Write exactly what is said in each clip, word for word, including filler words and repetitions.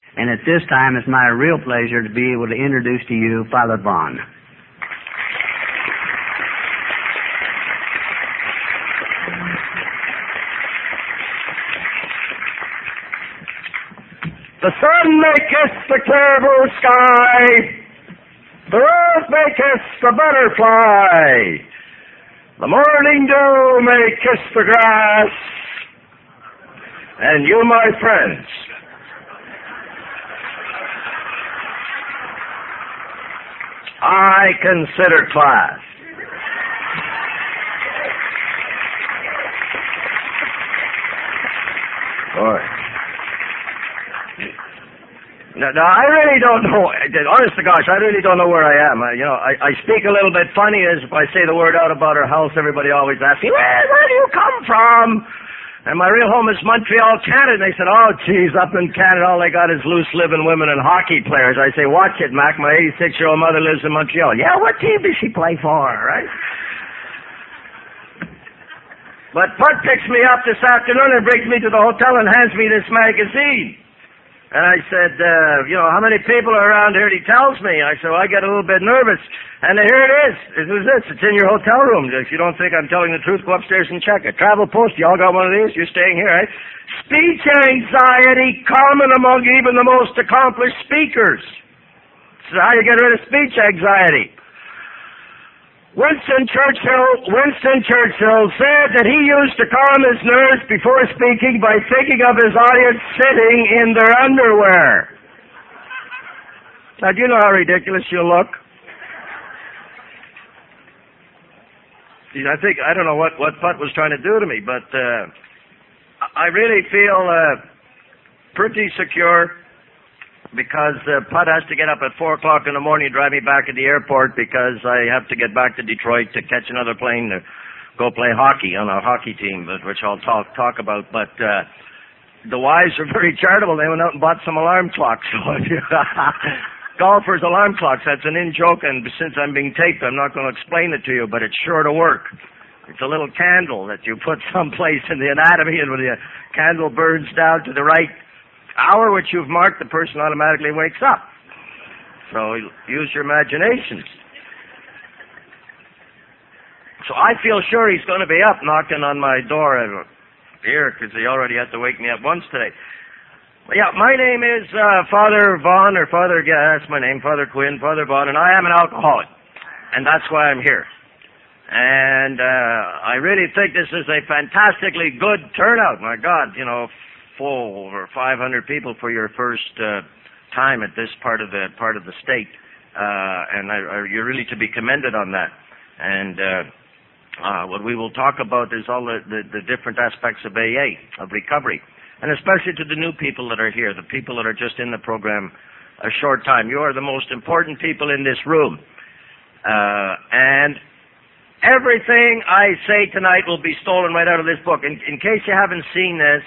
And at this time, it's my real pleasure to be able to introduce to you Father Vaughn. The sun may kiss the clear blue sky, the rose may kiss the butterfly, the morning dew may kiss the grass, and you, my friends, I consider class. Boy. Now, now, I really don't know. Honest to gosh, I really don't know where I am. I, you know, I, I speak a little bit funny as if I say the word out about our house. Everybody always asks me, where, where do you come from? And my real home is Montreal, Canada. And they said, oh, geez, up in Canada, all they got is loose-living women and hockey players. I say, watch it, Mac. My eighty-six-year-old mother lives in Montreal. Yeah, what team does she play for, right? But Bud picks me up this afternoon and brings me to the hotel and hands me this magazine. And I said, uh, you know, how many people are around here? And he tells me. I said, well, I get a little bit nervous. And here it is. This is it. It's in your hotel room. If you don't think I'm telling the truth, go upstairs and check it. Travel Post, y'all got one of these? You're staying here, right? Speech anxiety common among even the most accomplished speakers. So how do you get rid of speech anxiety? Winston Churchill, Winston Churchill said that he used to calm his nerves before speaking by thinking of his audience sitting in their underwear. Now, do you know how ridiculous you look? I think, I don't know what, what Putt was trying to do to me, but uh, I really feel uh, pretty secure because uh, Putt has to get up at four o'clock in the morning and drive me back at the airport because I have to get back to Detroit to catch another plane to go play hockey on our hockey team, which I'll talk talk about. But uh, the wives are very charitable. They went out and bought some alarm clocks. Golfers' alarm clocks. That's an in-joke, and since I'm being taped, I'm not going to explain it to you, but it's sure to work. It's a little candle that you put someplace in the anatomy, and when the candle burns down to the right hour which you've marked, the person automatically wakes up. So use your imaginations. So I feel sure he's going to be up knocking on my door here because he already had to wake me up once today. Well, yeah, my name is uh, Father Vaughn, or Father, yeah, that's my name, Father Quinn, Father Vaughn, and I am an alcoholic, and that's why I'm here. And uh, I really think this is a fantastically good turnout. My God, you know, full over five hundred people for your first uh, time at this part of the part of the state, uh, and I, I, you're really to be commended on that. And uh, uh, what we will talk about is all the, the, the different aspects of A A, of recovery, and especially to the new people that are here, the people that are just in the program a short time. You are the most important people in this room, uh, and everything I say tonight will be stolen right out of this book. In, in case you haven't seen this.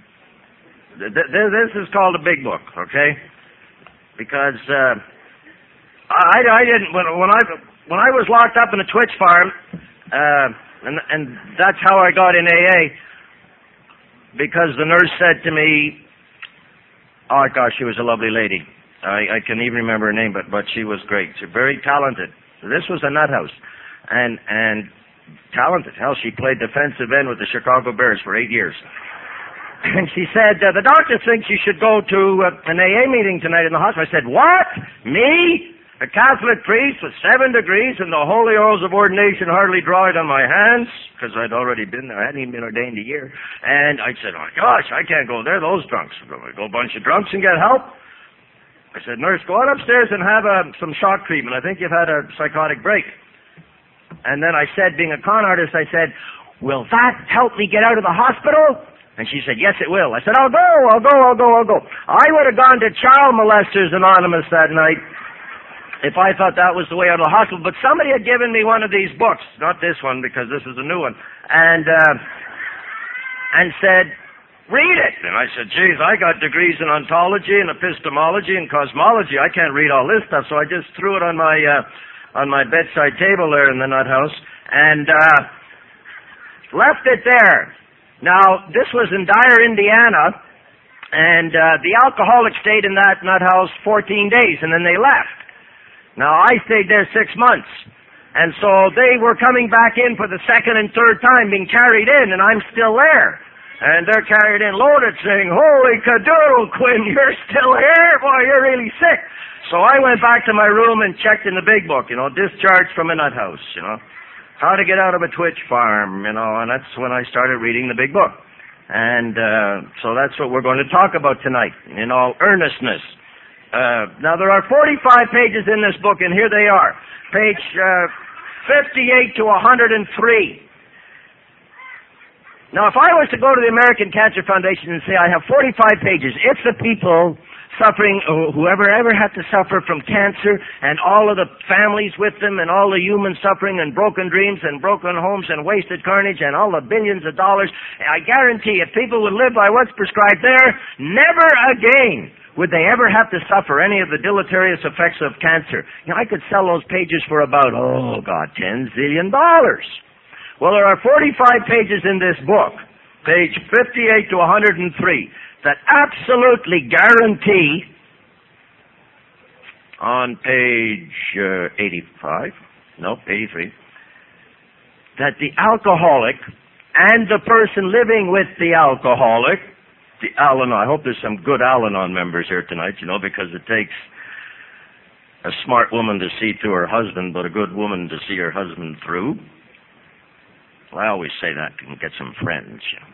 This is called a big book, okay? Because uh, I, I didn't when, when I when I was locked up in a Twitch farm, uh, and and that's how I got in A A. Because the nurse said to me, "Oh gosh, she was a lovely lady. I, I can even remember her name, but but she was great. She's very talented. This was a nut house, and and talented. Hell, she played defensive end with the Chicago Bears for eight years." And she said, uh, the doctor thinks you should go to uh, an A A meeting tonight in the hospital. I said, what? Me? A Catholic priest with seven degrees and the holy oils of ordination hardly dried on my hands? Because I'd already been there. I hadn't even been ordained a year. And I said, oh, my gosh, I can't go there. Those drunks. Go a bunch of drunks and get help? I said, nurse, go on upstairs and have uh, some shock treatment. I think you've had a psychotic break. And then I said, being a con artist, I said, will that help me get out of the hospital? And she said, yes, it will. I said, I'll go, I'll go, I'll go, I'll go. I would have gone to Child Molesters Anonymous that night if I thought that was the way out of the hospital. But somebody had given me one of these books, not this one because this is a new one, and uh, and said, read it. And I said, geez, I got degrees in ontology and epistemology and cosmology. I can't read all this stuff. So I just threw it on my uh, on my bedside table there in the nut house and uh, left it there. Now, this was in Dyer, Indiana, And uh, the alcoholic stayed in that nut house fourteen days, and then they left. Now, I stayed there six months. And so they were coming back in for the second and third time, being carried in, and I'm still there. And they're carried in loaded, saying, "Holy cadoodle, Quinn, you're still here? Boy, you're really sick." So I went back to my room and checked in the big book, you know, discharged from a nut house, you know, how to get out of a twitch farm, you know, and that's when I started reading the big book. And uh, so that's what we're going to talk about tonight, in all earnestness. Uh, now, there are forty-five pages in this book, and here they are. Page uh, fifty-eight to one hundred three. Now, if I was to go to the American Cancer Foundation and say, I have forty-five pages, if the people suffering, whoever ever had to suffer from cancer, and all of the families with them, and all the human suffering, and broken dreams, and broken homes, and wasted carnage, and all the billions of dollars, I guarantee if people would live by what's prescribed there, never again would they ever have to suffer any of the deleterious effects of cancer. You know, I could sell those pages for about, oh God, ten zillion dollars. Well, there are forty-five pages in this book, page fifty-eight to one hundred three, that absolutely guarantee, on page uh, eighty-five, no, eighty-three, that the alcoholic and the person living with the alcoholic, the Al-Anon, I hope there's some good Al-Anon members here tonight, you know, because it takes a smart woman to see through her husband, but a good woman to see her husband through. I always say that to get some friends, you know.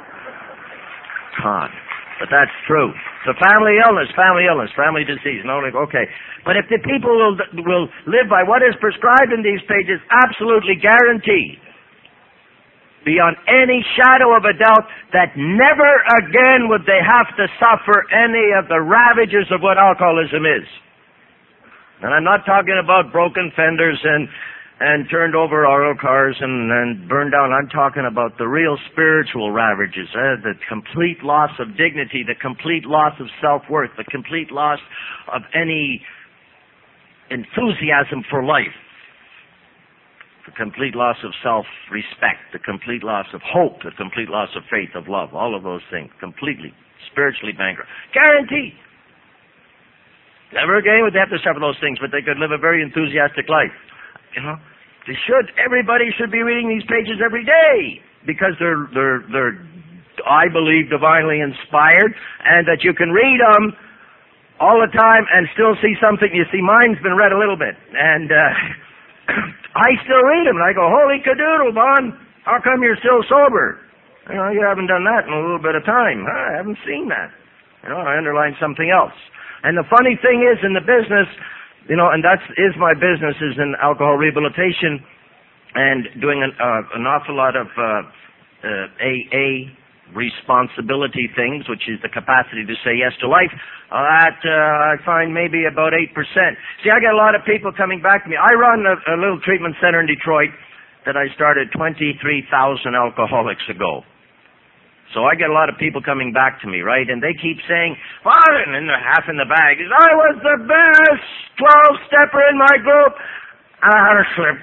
God. But that's true. The family illness, family illness, family disease. No, okay. But if the people will, will live by what is prescribed in these pages, absolutely guarantee, beyond any shadow of a doubt, that never again would they have to suffer any of the ravages of what alcoholism is. And I'm not talking about broken fenders and and turned over auto cars and, and burned down. I'm talking about the real spiritual ravages, eh? The complete loss of dignity, the complete loss of self-worth, the complete loss of any enthusiasm for life, the complete loss of self-respect, the complete loss of hope, the complete loss of faith, of love, all of those things, completely, spiritually bankrupt. Guaranteed. Never again would they have to suffer those things, but they could live a very enthusiastic life. You know, they should. Everybody should be reading these pages every day because they're they're they're, I believe, divinely inspired, and that you can read them all the time and still see something. You see, mine's been read a little bit, and uh, I still read them, and I go, "Holy cadoodle, Bon! How come you're still sober? You know, you haven't done that in a little bit of time. Huh? I haven't seen that. You know, and I underline something else." And the funny thing is, in the business, you know, and that is my business, is in alcohol rehabilitation and doing an, uh, an awful lot of uh, uh, A A responsibility things, which is the capacity to say yes to life. Uh, that uh, I find maybe about eight percent. See, I get a lot of people coming back to me. I run a, a little treatment center in Detroit that I started twenty-three thousand alcoholics ago. So I get a lot of people coming back to me, right? And they keep saying, "Father," and then they're half in the bag, "I was the best twelve-stepper in my group, and I had a slip.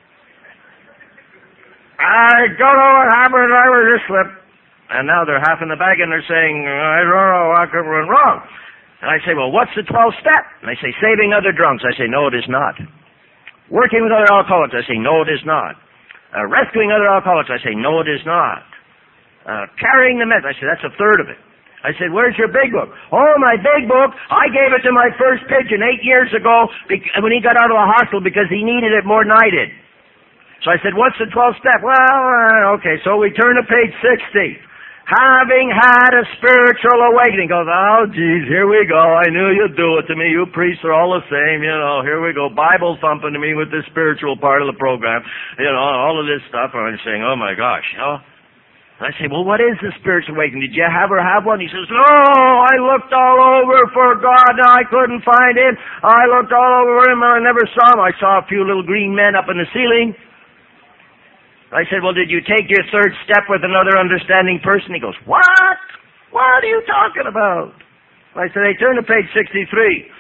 I don't know what happened, I was a slip." And now they're half in the bag, and they're saying, "I don't know what went wrong." And I say, "Well, what's the twelfth step?" And they say, "Saving other drunks." I say, "No, it is not." "Working with other alcoholics." I say, "No, it is not." Uh, rescuing other alcoholics. I say, "No, it is not." Uh, carrying the meth. I said, "That's a third of it." I said, "Where's your big book?" "Oh, my big book, I gave it to my first pigeon eight years ago bec- when he got out of the hospital because he needed it more than I did." So I said, "What's the twelfth step?" "Well, uh, okay, so we turn to page sixty. Having had a spiritual awakening." Goes, "Oh, geez, here we go. I knew you'd do it to me. You priests are all the same, you know. Here we go, Bible thumping to me with this spiritual part of the program. You know, all of this stuff." And I'm saying, "Oh, my gosh, you know." I say, "Well, what is the spiritual awakening? Did you ever have one?" He says, "No, I looked all over for God and I couldn't find him. I looked all over him and I never saw him. I saw a few little green men up in the ceiling." I said, "Well, did you take your third step with another understanding person?" He goes, "What? What are you talking about?" I said, "Hey, turn to page sixty-three.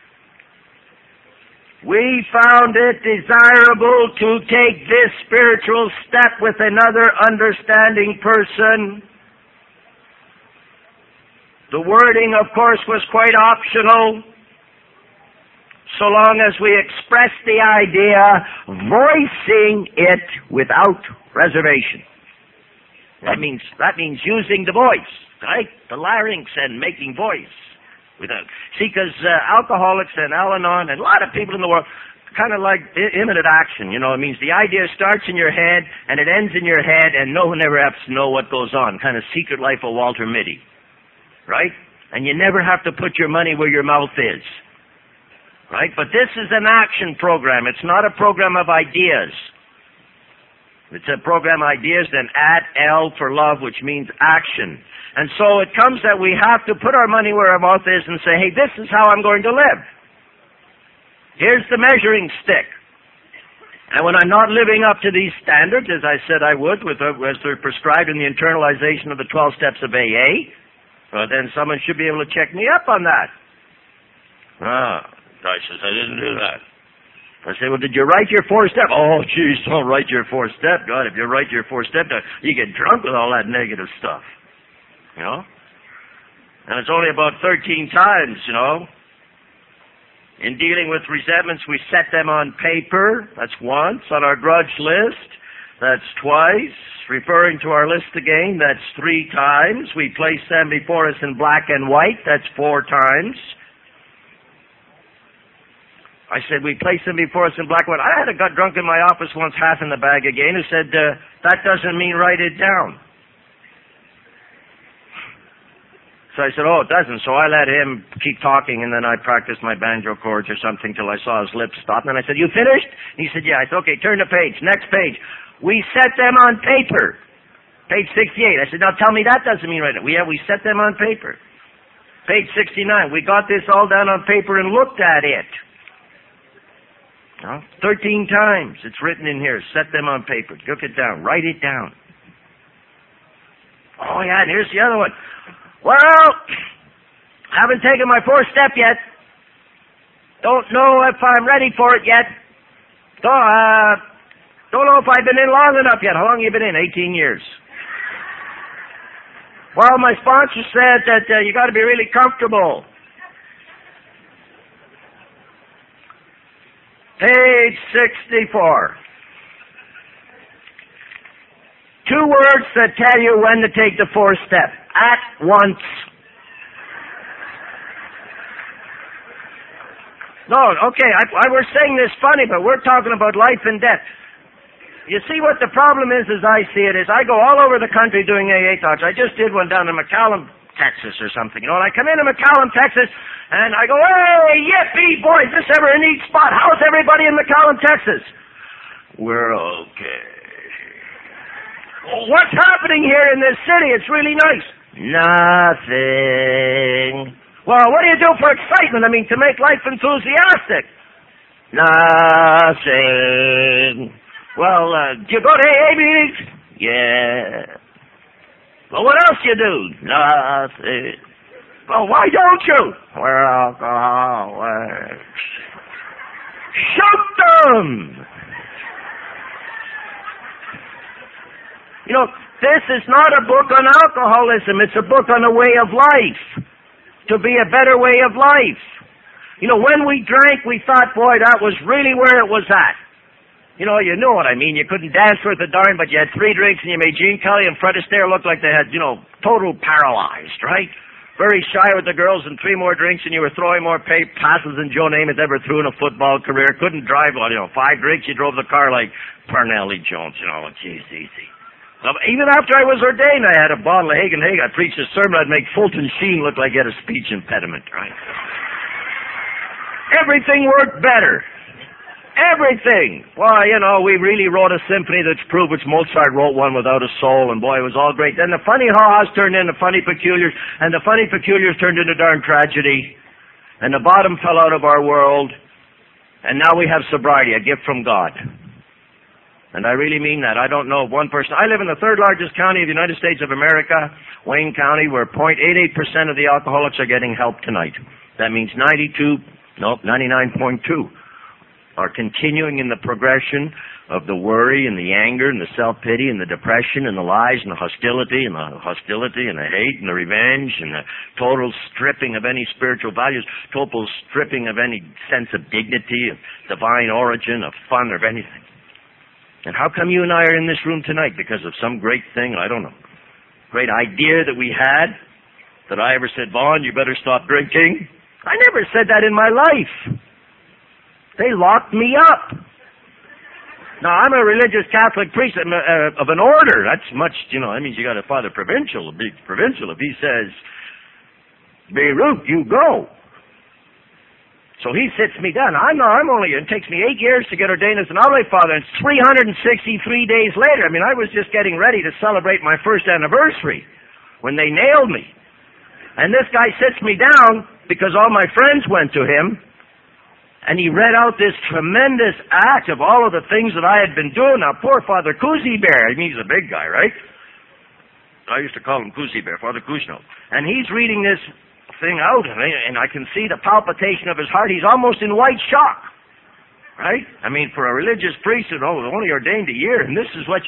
We found it desirable to take this spiritual step with another understanding person. The wording, of course, was quite optional, so long as we expressed the idea, voicing it without reservation. That means that means using the voice, right? The larynx and making voice. Without see, because uh, alcoholics and Al-Anon and a lot of people in the world kind of like I- imminent action. You know, it means the idea starts in your head and it ends in your head, and no one ever has to know what goes on. Kind of Secret Life of Walter Mitty, right? And you never have to put your money where your mouth is. Right? But this is an action program. It's not a program of ideas. It's a program of ideas, then add L for love, which means action. And so it comes that we have to put our money where our mouth is and say, hey, this is how I'm going to live. Here's the measuring stick. And when I'm not living up to these standards, as I said I would, with uh, as they're prescribed in the internalization of the twelve steps of A A, well, then someone should be able to check me up on that. Ah. I says, I didn't do that. I say, well, did you write your four step? Oh, geez, don't write your four step. God, if you write your four step, you get drunk with all that negative stuff. You know? And it's only about thirteen times, you know. In dealing with resentments, we set them on paper. That's once. On our grudge list, that's twice. Referring to our list again, that's three times. We place them before us in black and white. That's four times. I said, we place them before us in black and white. I had a guy drunk in my office once, half in the bag again, who said, uh, that doesn't mean write it down. So I said, oh, it doesn't. So I let him keep talking, and then I practiced my banjo chords or something till I saw his lips stop. And I said, you finished? And he said, yeah. I said, okay, turn the page. Next page. We set them on paper. Page sixty-eight. I said, now tell me that doesn't mean write it. We, yeah, we set them on paper. Page sixty-nine. We got this all down on paper and looked at it. Huh? Thirteen times it's written in here. Set them on paper. Look it down. Write it down. Oh, yeah, and here's the other one. Well, haven't taken my fourth step yet. Don't know if I'm ready for it yet. Don't, uh, don't know if I've been in long enough yet. How long have you been in? eighteen years. Well, my sponsor said that uh, you got to be really comfortable. Page sixty-four. Two words that tell you when to take the fourth step. At once. No, okay, I, I we're saying this funny, but we're talking about life and death. You see what the problem is, as I see it, is I go all over the country doing A A talks. I just did one down in McAllen, Texas or something, you know, and I come into McAllen, Texas, and I go, hey, yippee, boys, this ever a neat spot. How's everybody in McAllen, Texas? We're okay. What's happening here in this city? It's really nice. Nothing. Well, what do you do for excitement? I mean, to make life enthusiastic. Nothing. Well, uh, do you go to A A meetings? Yeah. Well, what else do you do? Nothing. Well, why don't you? We're alcoholics. Shoot them! You know, this is not a book on alcoholism. It's a book on a way of life. To be a better way of life. You know, when we drank, we thought, boy, that was really where it was at. You know, you know what I mean. You couldn't dance worth a darn, but you had three drinks and you made Gene Kelly and Fred Astaire look like they had, you know, total paralyzed, right? Very shy with the girls and three more drinks and you were throwing more pay passes than Joe Namath ever threw in a football career. Couldn't drive, well, you know, five drinks, you drove the car like Parnelli Jones, you know, geez, easy. Well, even after I was ordained, I had a bottle of Hagen Hagen. I preached a sermon, I'd make Fulton Sheen look like he had a speech impediment, right? Everything worked better. Everything. Well, you know, we really wrote a symphony that's proved which Mozart wrote one without a soul, and boy, it was all great. Then the funny ha-has turned into funny peculiars, and the funny peculiars turned into darn tragedy, and the bottom fell out of our world, and now we have sobriety, a gift from God. And I really mean that. I don't know of one person. I live in the third largest county of the United States of America, Wayne County, where zero point eight eight percent of the alcoholics are getting help tonight. That means ninety-two, nope, ninety-nine point two. are continuing in the progression of the worry and the anger and the self-pity and the depression and the lies and the hostility and the hostility and the hate and the revenge and the total stripping of any spiritual values, total stripping of any sense of dignity, of divine origin, of fun, or of anything. And how come you and I are in this room tonight? Because of some great thing, I don't know, great idea that we had, that I ever said, Vaughn, you better stop drinking? I never said that in my life. They locked me up. Now, I'm a religious Catholic priest of an order. That's much, you know, that means you got a father provincial, a big provincial. If he says, Beirut, you go. So he sits me down. I'm not, I'm only, it takes me eight years to get ordained as an Oblate Father, and it's three hundred sixty-three days later. I mean, I was just getting ready to celebrate my first anniversary when they nailed me. And this guy sits me down because all my friends went to him, and he read out this tremendous act of all of the things that I had been doing. Now, poor Father Kuzi Bear, I mean, he's a big guy, right? I used to call him Kuzi Bear, Father Kushno. And he's reading this thing out, and I, and I can see the palpitation of his heart. He's almost in white shock, right? I mean, for a religious priest who oh, only ordained a year, and this is what...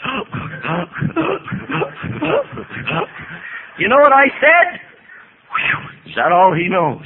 You know what I said? Whew, is that all he knows?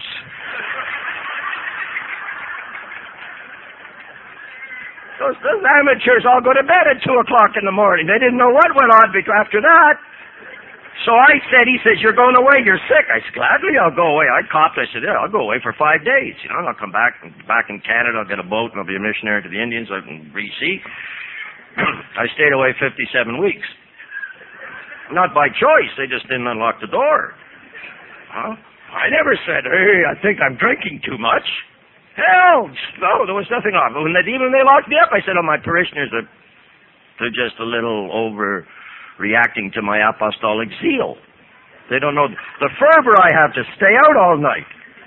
Those, those amateurs all go to bed at two o'clock in the morning. They didn't know what went on after that. So I said, he says, you're going away, you're sick. I said, gladly, I'll go away. I coughed. I said, yeah, I'll go away for five days. You know, and I'll come back, back in Canada. I'll get a boat and I'll be a missionary to the Indians. I can re-see. I stayed away fifty-seven weeks. Not by choice. They just didn't unlock the door. Huh? I never said, hey, I think I'm drinking too much. Hell, no, there was nothing off. When they, even they locked me up, I said, oh, my parishioners are they're just a little overreacting to my apostolic zeal. They don't know the fervor I have to stay out all night.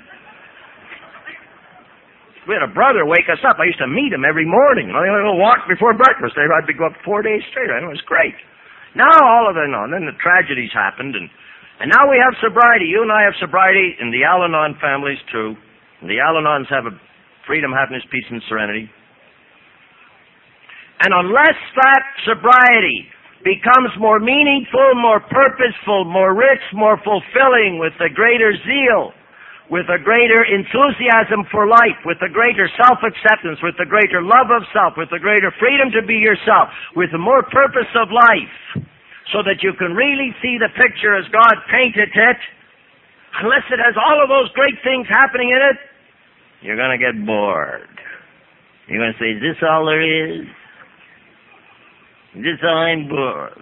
We had a brother wake us up. I used to meet him every morning. I would walk before breakfast. I'd be go up four days straight. I know, it was great. Now all of it, no, and then the tragedies happened, and, and now we have sobriety. You and I have sobriety, and the Al-Anon families too. The Al-Anons have a freedom, happiness, peace, and serenity. And unless that sobriety becomes more meaningful, more purposeful, more rich, more fulfilling, with a greater zeal, with a greater enthusiasm for life, with a greater self-acceptance, with a greater love of self, with a greater freedom to be yourself, with a more purpose of life, so that you can really see the picture as God painted it, unless it has all of those great things happening in it, you're going to get bored. You're going to say, is this all there is? Is this all I'm bored?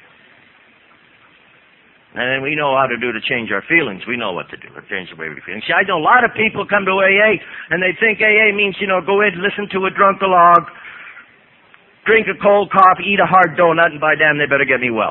And then we know how to do to change our feelings. We know what to do to change the way we feel. See, I know a lot of people come to A A, and they think A A means, you know, go in, listen to a drunk-a-log, drink a cold coffee, eat a hard donut, and by damn, they better get me well.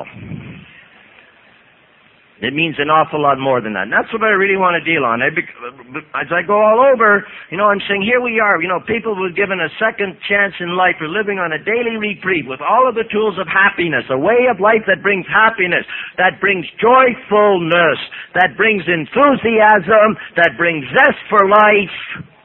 It means an awful lot more than that. And that's what I really want to deal on. As I go all over, you know, I'm saying here we are. You know, people were given a second chance in life. We're living on a daily reprieve with all of the tools of happiness, a way of life that brings happiness, that brings joyfulness, that brings enthusiasm, that brings zest for life.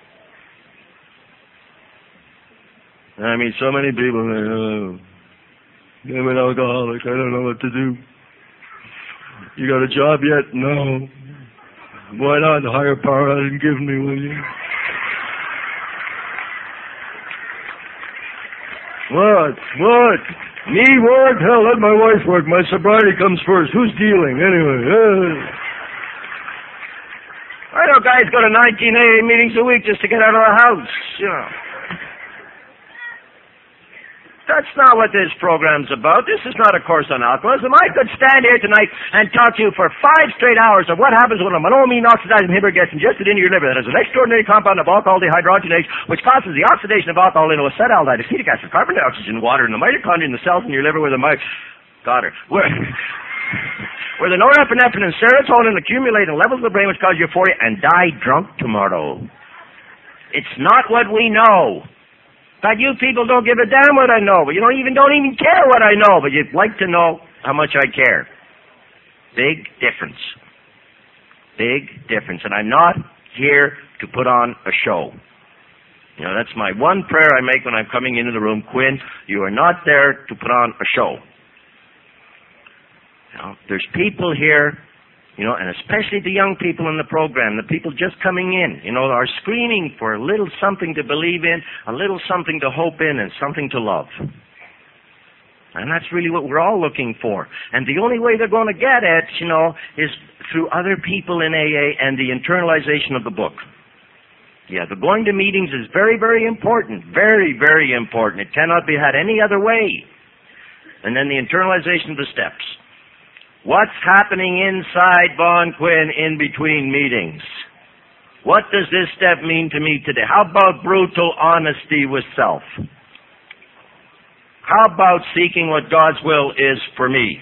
I mean, so many people, oh, I'm an alcoholic. I don't know what to do. You got a job yet? No. Why not? The higher power hasn't given me, will you? What? What? Me work? Hell, let my wife work. My sobriety comes first. Who's dealing, anyway? Uh. I know guys go to nineteen A A meetings a week just to get out of the house, you know. That's not what this program's about. This is not a course on alcoholism. I could stand here tonight and talk to you for five straight hours of what happens when a monoamine oxidizing inhibitor gets ingested into your liver. That is an extraordinary compound of alcohol dehydrogenase, which causes the oxidation of alcohol into acetaldehyde, acetic acid, carbon dioxide, water, and the mitochondria in the cells in your liver where the mi- got her. Where, where the norepinephrine and serotonin accumulate in levels of the brain which cause euphoria and die drunk tomorrow. It's not what we know. That you people don't give a damn what I know, but you don't even don't even care what I know, but you'd like to know how much I care. Big difference. Big difference. And I'm not here to put on a show. You know, that's my one prayer I make when I'm coming into the room. Quinn, you are not there to put on a show. You know, there's people here, you know, and especially the young people in the program, the people just coming in, you know, are screaming for a little something to believe in, a little something to hope in, and something to love. And that's really what we're all looking for. And the only way they're going to get it, you know, is through other people in A A and the internalization of the book. Yeah, the going to meetings is very, very important. Very, very important. It cannot be had any other way. And then the internalization of the steps. What's happening inside Vaughn Quinn in between meetings? What does this step mean to me today? How about brutal honesty with self? How about seeking what God's will is for me?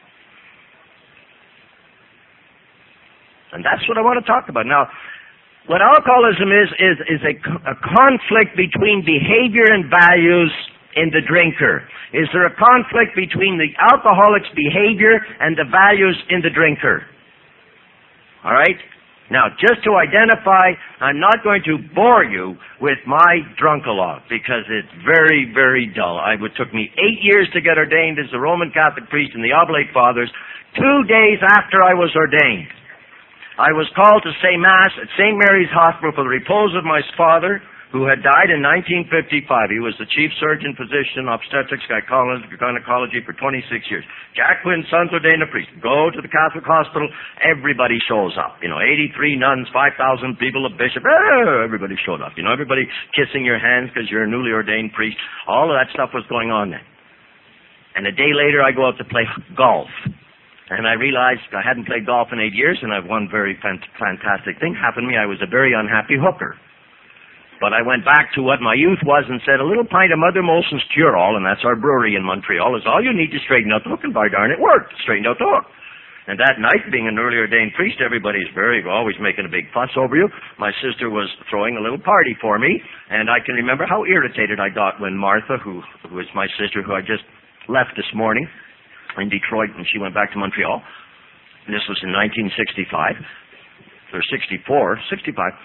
And that's what I want to talk about. Now, what alcoholism is, is, is a, a conflict between behavior and values in the drinker. Is there a conflict between the alcoholic's behavior and the values in the drinker? All right? Now, just to identify, I'm not going to bore you with my drunk-a-log because it's very, very dull. I, it took me eight years to get ordained as a Roman Catholic priest in the Oblate Fathers. Two days after I was ordained, I was called to say Mass at Saint Mary's Hospital for the repose of my father, who had died in nineteen fifty-five. He was the chief surgeon, physician, obstetrics, gynecology for twenty-six years. Jack Quinn, son's ordained a priest. Go to the Catholic hospital, everybody shows up. You know, eighty-three nuns, five thousand people, a bishop, everybody showed up. You know, everybody kissing your hands because you're a newly ordained priest. All of that stuff was going on then. And a day later, I go out to play golf. And I realized I hadn't played golf in eight years, and I've one very fantastic thing happened to me. I was a very unhappy hooker. But I went back to what my youth was and said, a little pint of Mother Molson's Cure-All, and that's our brewery in Montreal, is all you need to straighten out the hook, and by darn it worked. Straightened out the hook. And that night, being an early ordained priest, everybody's very, always making a big fuss over you. My sister was throwing a little party for me, and I can remember how irritated I got when Martha, who, who is my sister, who I just left this morning in Detroit, and she went back to Montreal. And this was in nineteen sixty-five, or sixty-four, sixty-five.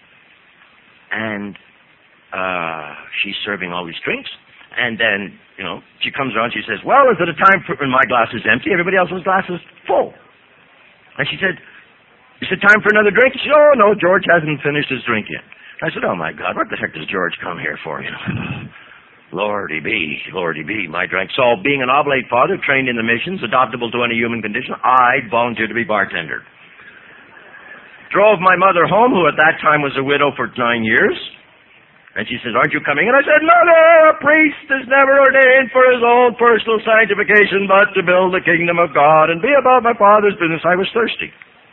And uh, she's serving all these drinks. And then, you know, she comes around, she says, well, is it a time for, when my glass is empty, everybody else's glass is full. And she said, is it time for another drink? She said, oh, no, George hasn't finished his drink yet. I said, oh, my God, what the heck does George come here for? You know, Lordy be, Lordy be, my drink. So, being an oblate father, trained in the missions, adoptable to any human condition, I volunteered to be bartender. Drove my mother home, who at that time was a widow for nine years. And she says, aren't you coming? And I said, no, no, a priest is never ordained for his own personal sanctification, but to build the kingdom of God and be about my Father's business. I was thirsty.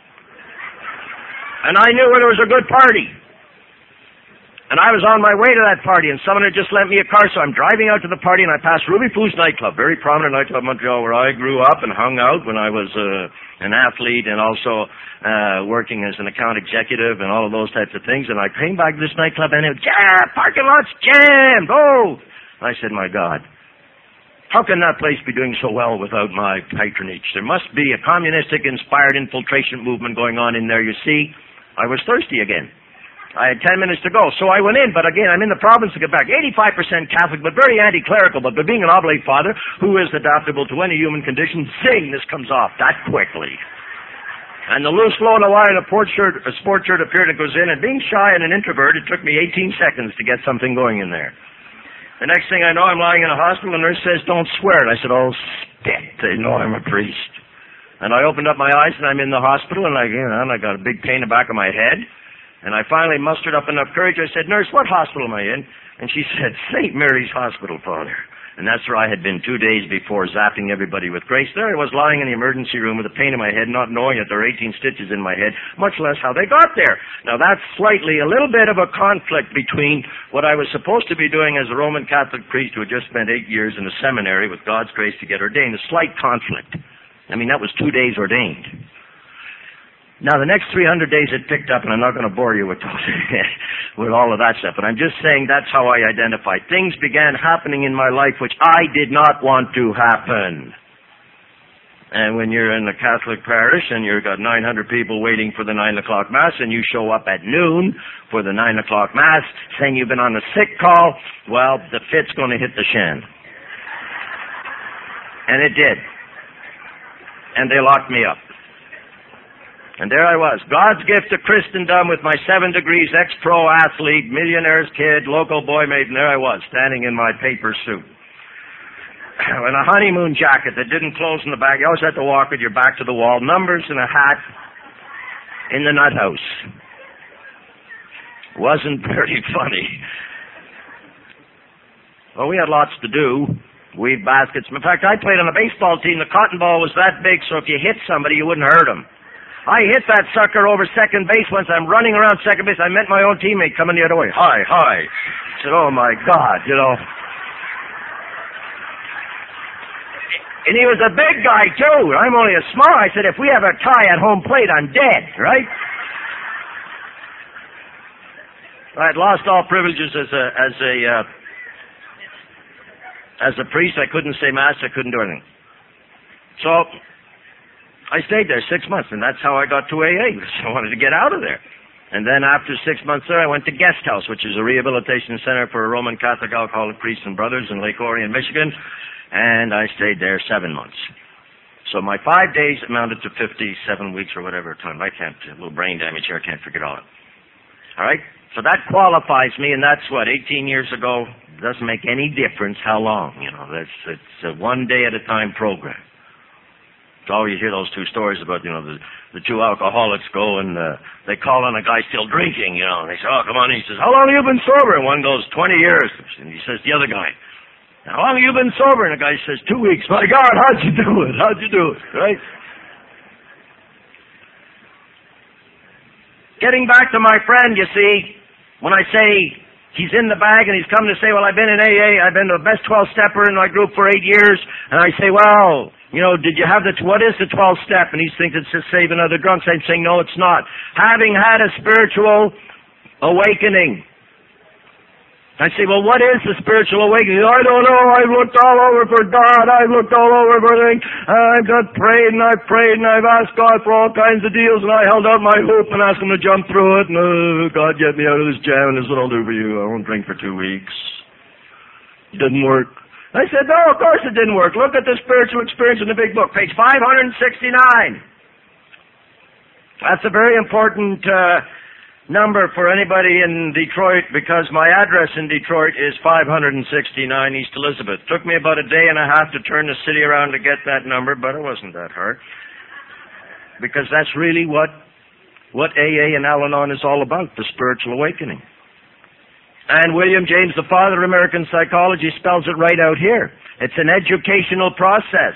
And I knew it was a good party. And I was on my way to that party, and someone had just lent me a car, so I'm driving out to the party, and I passed Ruby Foo's nightclub, very prominent nightclub in Montreal, where I grew up and hung out when I was uh, an athlete and also uh, working as an account executive and all of those types of things. And I came back to this nightclub, and it was, yeah, parking lot's jammed, oh! I said, my God, how can that place be doing so well without my patronage? There must be a communistic-inspired infiltration movement going on in there. You see, I was thirsty again. I had ten minutes to go, so I went in, but again, I'm in the province of Quebec, eighty-five percent Catholic, but very anti-clerical, but being an oblate father, who is adaptable to any human condition, zing, this comes off that quickly. And the loose flow in the wire, the port shirt, a sport shirt appeared and goes in, and being shy and an introvert, it took me eighteen seconds to get something going in there. The next thing I know, I'm lying in a hospital, and the nurse says, don't swear. And I said, oh, spit, they know I'm a priest. And I opened up my eyes, and I'm in the hospital, and I, you know, and I got a big pain in the back of my head. And I finally mustered up enough courage. I said, nurse, what hospital am I in? And she said, Saint Mary's Hospital, Father. And that's where I had been two days before, zapping everybody with grace. There I was lying in the emergency room with a pain in my head, not knowing that there are eighteen stitches in my head, much less how they got there. Now that's slightly a little bit of a conflict between what I was supposed to be doing as a Roman Catholic priest who had just spent eight years in a seminary with God's grace to get ordained. A slight conflict. I mean, that was two days ordained. Now, the next three hundred days it picked up, and I'm not going to bore you with, with all of that stuff, but I'm just saying that's how I identify. Things began happening in my life which I did not want to happen. And when you're in a Catholic parish and you've got nine hundred people waiting for the nine o'clock Mass and you show up at noon for the nine o'clock Mass saying you've been on a sick call, well, the fit's going to hit the shan. And it did. And they locked me up. And there I was, God's gift to Christendom with my seven degrees, ex-pro athlete, millionaire's kid, local boy maiden. There I was, standing in my paper suit. In a honeymoon jacket that didn't close in the back. You always had to walk with your back to the wall. Numbers and a hat in the nut house. Wasn't very funny. Well, we had lots to do. Weave baskets. In fact, I played on a baseball team. The cotton ball was that big, so if you hit somebody, you wouldn't hurt them. I hit that sucker over second base once. I'm running around second base. I met my own teammate coming the other way. Hi, hi. I said, oh, my God, you know. And he was a big guy, too. I'm only a small. I said, if we have a tie at home plate, I'm dead, right? I had lost all privileges as a as a uh, as a priest. I couldn't say Mass. I couldn't do anything. So I stayed there six months, and that's how I got to A A. I wanted to get out of there. And then after six months there, I went to Guest House, which is a rehabilitation center for Roman Catholic alcoholic priests and brothers in Lake Orion, Michigan. And I stayed there seven months. So my five days amounted to fifty-seven weeks or whatever time. I can't, a little brain damage here, I can't figure it all out. All right? So that qualifies me, and that's what, eighteen years ago. It doesn't make any difference how long, you know. That's, it's a one day at a time program. So always hear those two stories about, you know, the, the two alcoholics go and uh, they call on a guy still drinking, you know. And they say, oh, come on. And he says, how long have you been sober? And one goes, twenty years. And he says, the other guy, how long have you been sober? And the guy says, two weeks. My God, how'd you do it? How'd you do it? Right? Getting back to my friend, you see, when I say he's in the bag and he's come to say, well, I've been in A A, I've been to the best twelve-stepper in my group for eight years, and I say, well, you know, did you have the, what is the twelve-step? And he thinks it's just saving other drunks. I'm saying, no, it's not. Having had a spiritual awakening. I say, well, what is the spiritual awakening? I don't know. I've looked all over for God. I've looked all over for things. I've got prayed and I've prayed and I've asked God for all kinds of deals, and I held out my hoop and asked Him to jump through it. And oh, God, get me out of this jam, and this is what I'll do for you. I won't drink for two weeks. It didn't work. I said, no, of course it didn't work. Look at the spiritual experience in the big book, page five hundred sixty-nine. That's a very important uh, number for anybody in Detroit, because my address in Detroit is five hundred sixty-nine East Elizabeth. Took me about a day and a half to turn the city around to get that number, but it wasn't that hard. Because that's really what what A A and Al-Anon is all about, the spiritual awakening. And William James, the father of American psychology, spells it right out here. It's an educational process.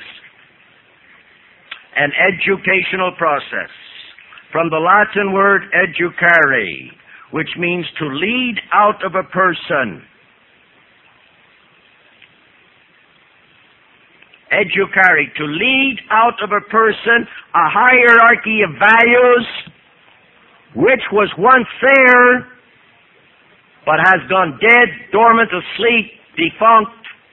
An educational process. From the Latin word educare, which means to lead out of a person. Educare, to lead out of a person a hierarchy of values which was once there, but has gone dead, dormant, asleep, defunct,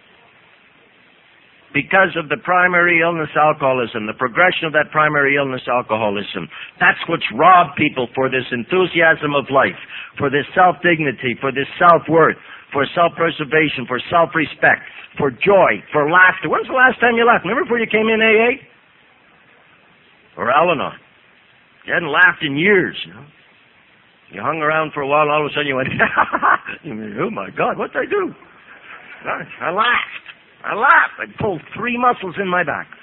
because of the primary illness, alcoholism, the progression of that primary illness, alcoholism. That's what's robbed people for this enthusiasm of life, for this self-dignity, for this self-worth, for self-preservation, for self-respect, for joy, for laughter. When's the last time you laughed? Remember before you came in A A? Or Al-Anon? You hadn't laughed in years, you know. You hung around for a while, and all of a sudden you went, oh my God, what did I do? I laughed. I laughed. I pulled three muscles in my back.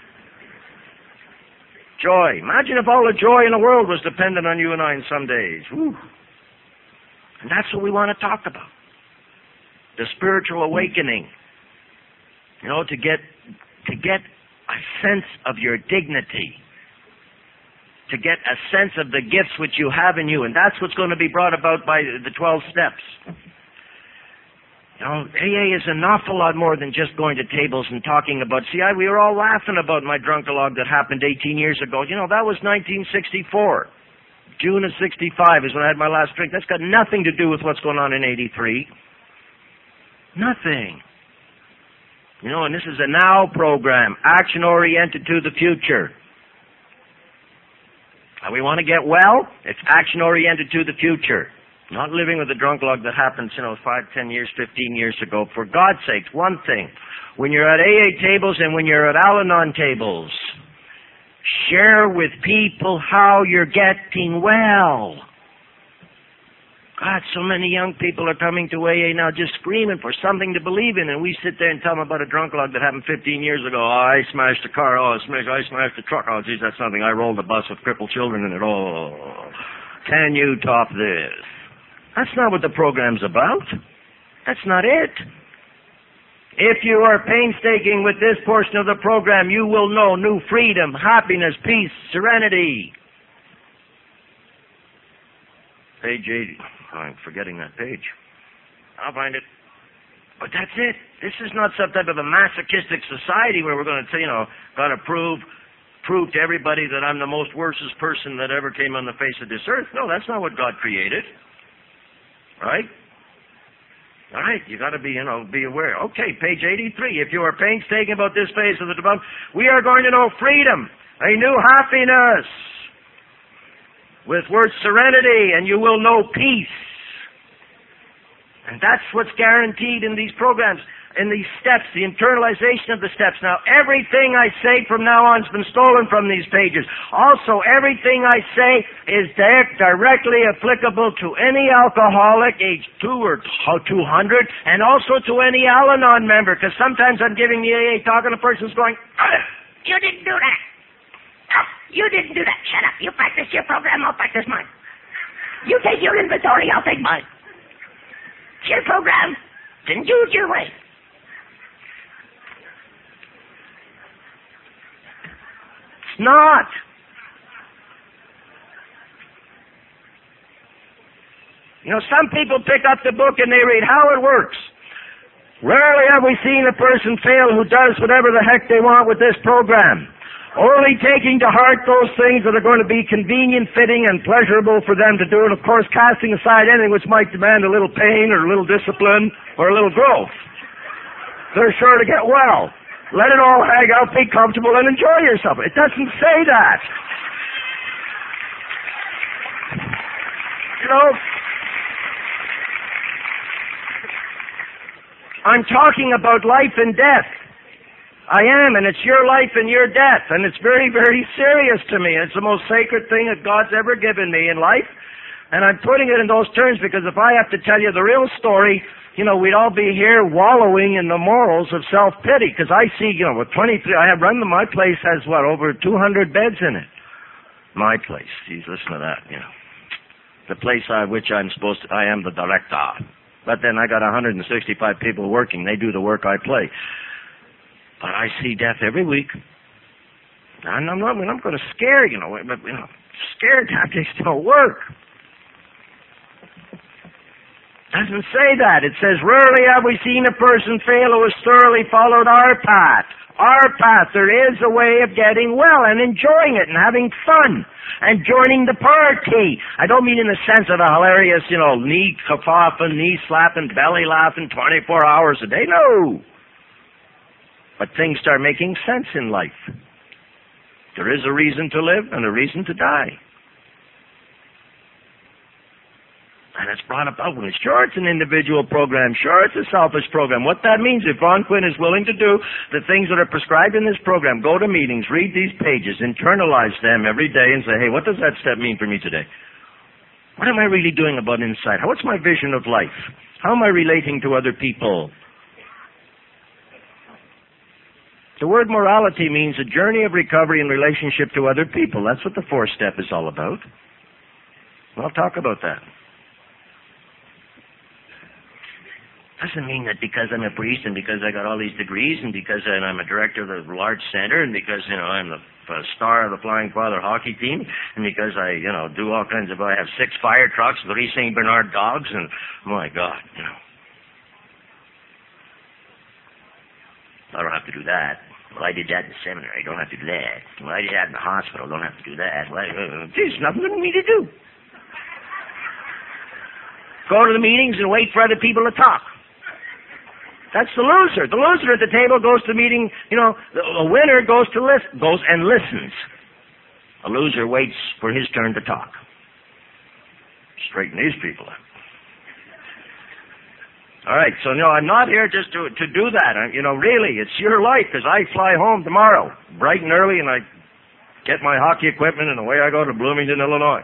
Joy. Imagine if all the joy in the world was dependent on you and I in some days. Whew. And that's what we want to talk about. The spiritual awakening. You know, to get to get a sense of your dignity. To get a sense of the gifts which you have in you. And that's what's going to be brought about by the twelve steps. You know, A A is an awful lot more than just going to tables and talking about, see, I, we were all laughing about my drunkalogue that happened eighteen years ago. You know, that was nineteen sixty-four. June of sixty-five is when I had my last drink. That's got nothing to do with what's going on in eighty-three. Nothing. You know, and this is a now program, action-oriented to the future. And we want to get well, it's action-oriented to the future. Not living with a drunk log that happened, you know, five, ten years, fifteen years ago. For God's sake, one thing. When you're at A A tables and when you're at Al-Anon tables, share with people how you're getting well. God, so many young people are coming to A A now just screaming for something to believe in, and we sit there and tell them about a drunk log that happened fifteen years ago. Oh, I smashed a car. Oh, I smashed, I smashed a truck. Oh, geez, that's nothing. I rolled a bus with crippled children in it. Oh, can you top this? That's not what the program's about. That's not it. If you are painstaking with this portion of the program, you will know new freedom, happiness, peace, serenity. Page eighty. I'm forgetting that page. I'll find it. But that's it. This is not some type of a masochistic society where we're going to, you know, going to prove, prove to everybody that I'm the most worstest person that ever came on the face of this earth. No, that's not what God created. Right? All right, you got to be, you know, be aware. Okay, page eighty-three. If you are painstaking about this phase of the development, we are going to know freedom, a new happiness, with word serenity, and you will know peace. And that's what's guaranteed in these programs, in these steps, the internalization of the steps. Now, everything I say from now on has been stolen from these pages. Also, everything I say is di- directly applicable to any alcoholic, age two or two hundred, and also to any Al-Anon member, because sometimes I'm giving the A A talk and a person's going, "You didn't do that. You didn't do that. Shut up. You practice your program, I'll practice mine. You take your inventory, I'll take mine. It's your program. Then do it your way." It's not. You know, some people pick up the book and they read how it works. Rarely have we seen a person fail who does whatever the heck they want with this program. Only taking to heart those things that are going to be convenient, fitting, and pleasurable for them to do, and of course casting aside anything which might demand a little pain or a little discipline or a little growth. They're sure to get well. Let it all hang out, be comfortable, and enjoy yourself. It doesn't say that. You know, I'm talking about life and death. I am, and it's your life and your death, and it's very, very serious to me. It's the most sacred thing that God's ever given me in life, and I'm putting it in those terms because if I have to tell you the real story, you know, we'd all be here wallowing in the morals of self-pity, because I see, you know, with twenty-three, I have run the, my place has, what, over two hundred beds in it. My place. Geez, listen to that, you know. The place I, which I'm supposed to, I am the director. But then I got one hundred sixty-five people working. They do the work I play. But I see death every week. And I'm not, I'm going to scare, you know, but, you know, scare tactics don't work. Doesn't say that. It says, rarely have we seen a person fail who has thoroughly followed our path. Our path. There is a way of getting well and enjoying it and having fun and joining the party. I don't mean in the sense of a hilarious, you know, knee coughing, knee slapping, belly laughing twenty-four hours a day. No. But things start making sense in life. There is a reason to live and a reason to die. And it's brought about when it's sure it's an individual program, sure it's a selfish program. What that means, if Ron Quinn is willing to do the things that are prescribed in this program, go to meetings, read these pages, internalize them every day and say, hey, what does that step mean for me today? What am I really doing about inside? What's my vision of life? How am I relating to other people? The word morality means a journey of recovery in relationship to other people. That's what the fourth step is all about. I'll talk about that. Doesn't mean that because I'm a priest and because I got all these degrees and because I'm a director of a large center and because, you know, I'm the star of the Flying Father hockey team and because I, you know, do all kinds of, I have six fire trucks, three Saint Bernard dogs, and my God, you know. I don't have to do that. Well, I did that in the seminary. I don't have to do that. Well, I did that in the hospital. I don't have to do that. Well, uh, there's nothing for me to do. Go to the meetings and wait for other people to talk. That's the loser. The loser at the table goes to meeting, you know, the, the winner goes to listen, goes and listens. A loser waits for his turn to talk. Straighten these people up. All right, so no, I'm not here just to to do that. I, you know, really, it's your life, because I fly home tomorrow, bright and early, and I get my hockey equipment, and away I go to Bloomington, Illinois.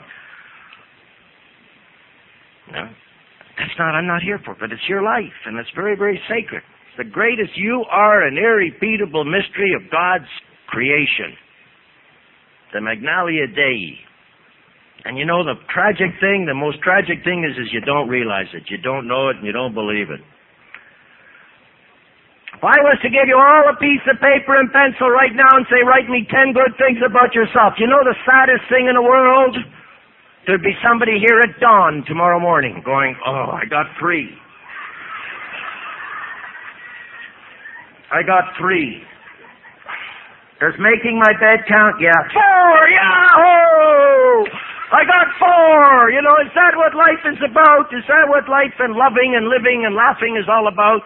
No, that's not, I'm not here for it, but it's your life, and it's very, very sacred. It's the greatest. You are an irrepeatable mystery of God's creation. The Magnalia Dei. And you know, the tragic thing, the most tragic thing is, is you don't realize it. You don't know it and you don't believe it. If I was to give you all a piece of paper and pencil right now and say, write me ten good things about yourself, you know the saddest thing in the world? There'd be somebody here at dawn tomorrow morning going, oh, I got three. I got three. Does making my bed count? Yeah. Four! Yahoo! I got four! You know, is that what life is about? Is that what life and loving and living and laughing is all about?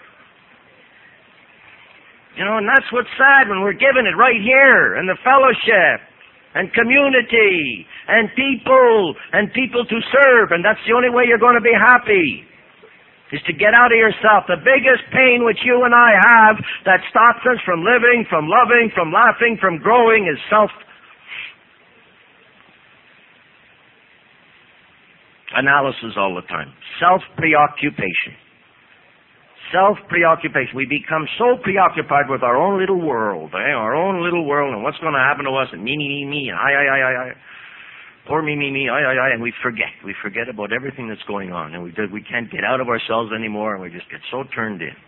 You know, and that's what's sad when we're given it right here, and the fellowship, and community, and people, and people to serve, and that's the only way you're going to be happy. Is to get out of yourself. The biggest pain which you and I have that stops us from living, from loving, from laughing, from growing is self analysis all the time. Self-preoccupation. Self-preoccupation. We become so preoccupied with our own little world, eh? Our own little world, and what's going to happen to us, and me, me, me, me, and I, I, I, I, I. Poor me, me, me, I, I, I, and we forget. We forget about everything that's going on, and we we can't get out of ourselves anymore, and we just get so turned in.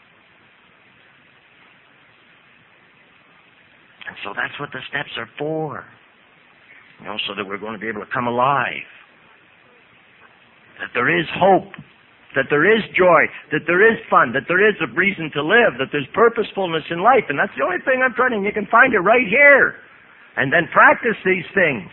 And so that's what the steps are for. You know, so that we're going to be able to come alive. That there is hope. That there is joy. That there is fun. That there is a reason to live. That there's purposefulness in life. And that's the only thing I'm trying to, and you can find it right here. And then practice these things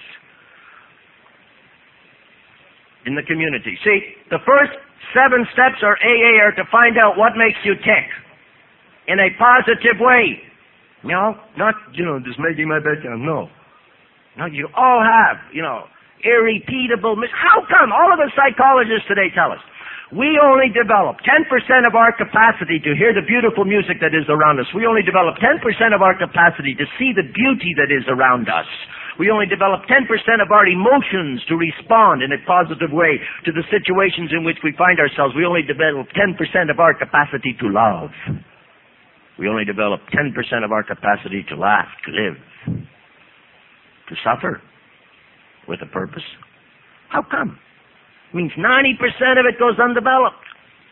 in the community. See, the first seven steps are A A are to find out what makes you tick in a positive way. You know, not, you know, just making my bed down. No. No, you all have, you know, irrepeatable. Mis- How come? All of the psychologists today tell us we only develop ten percent of our capacity to hear the beautiful music that is around us. We only develop ten percent of our capacity to see the beauty that is around us. We only develop ten percent of our emotions to respond in a positive way to the situations in which we find ourselves. We only develop ten percent of our capacity to love. We only develop ten percent of our capacity to laugh, to live, to suffer with a purpose. How come? It means ninety percent of it goes undeveloped.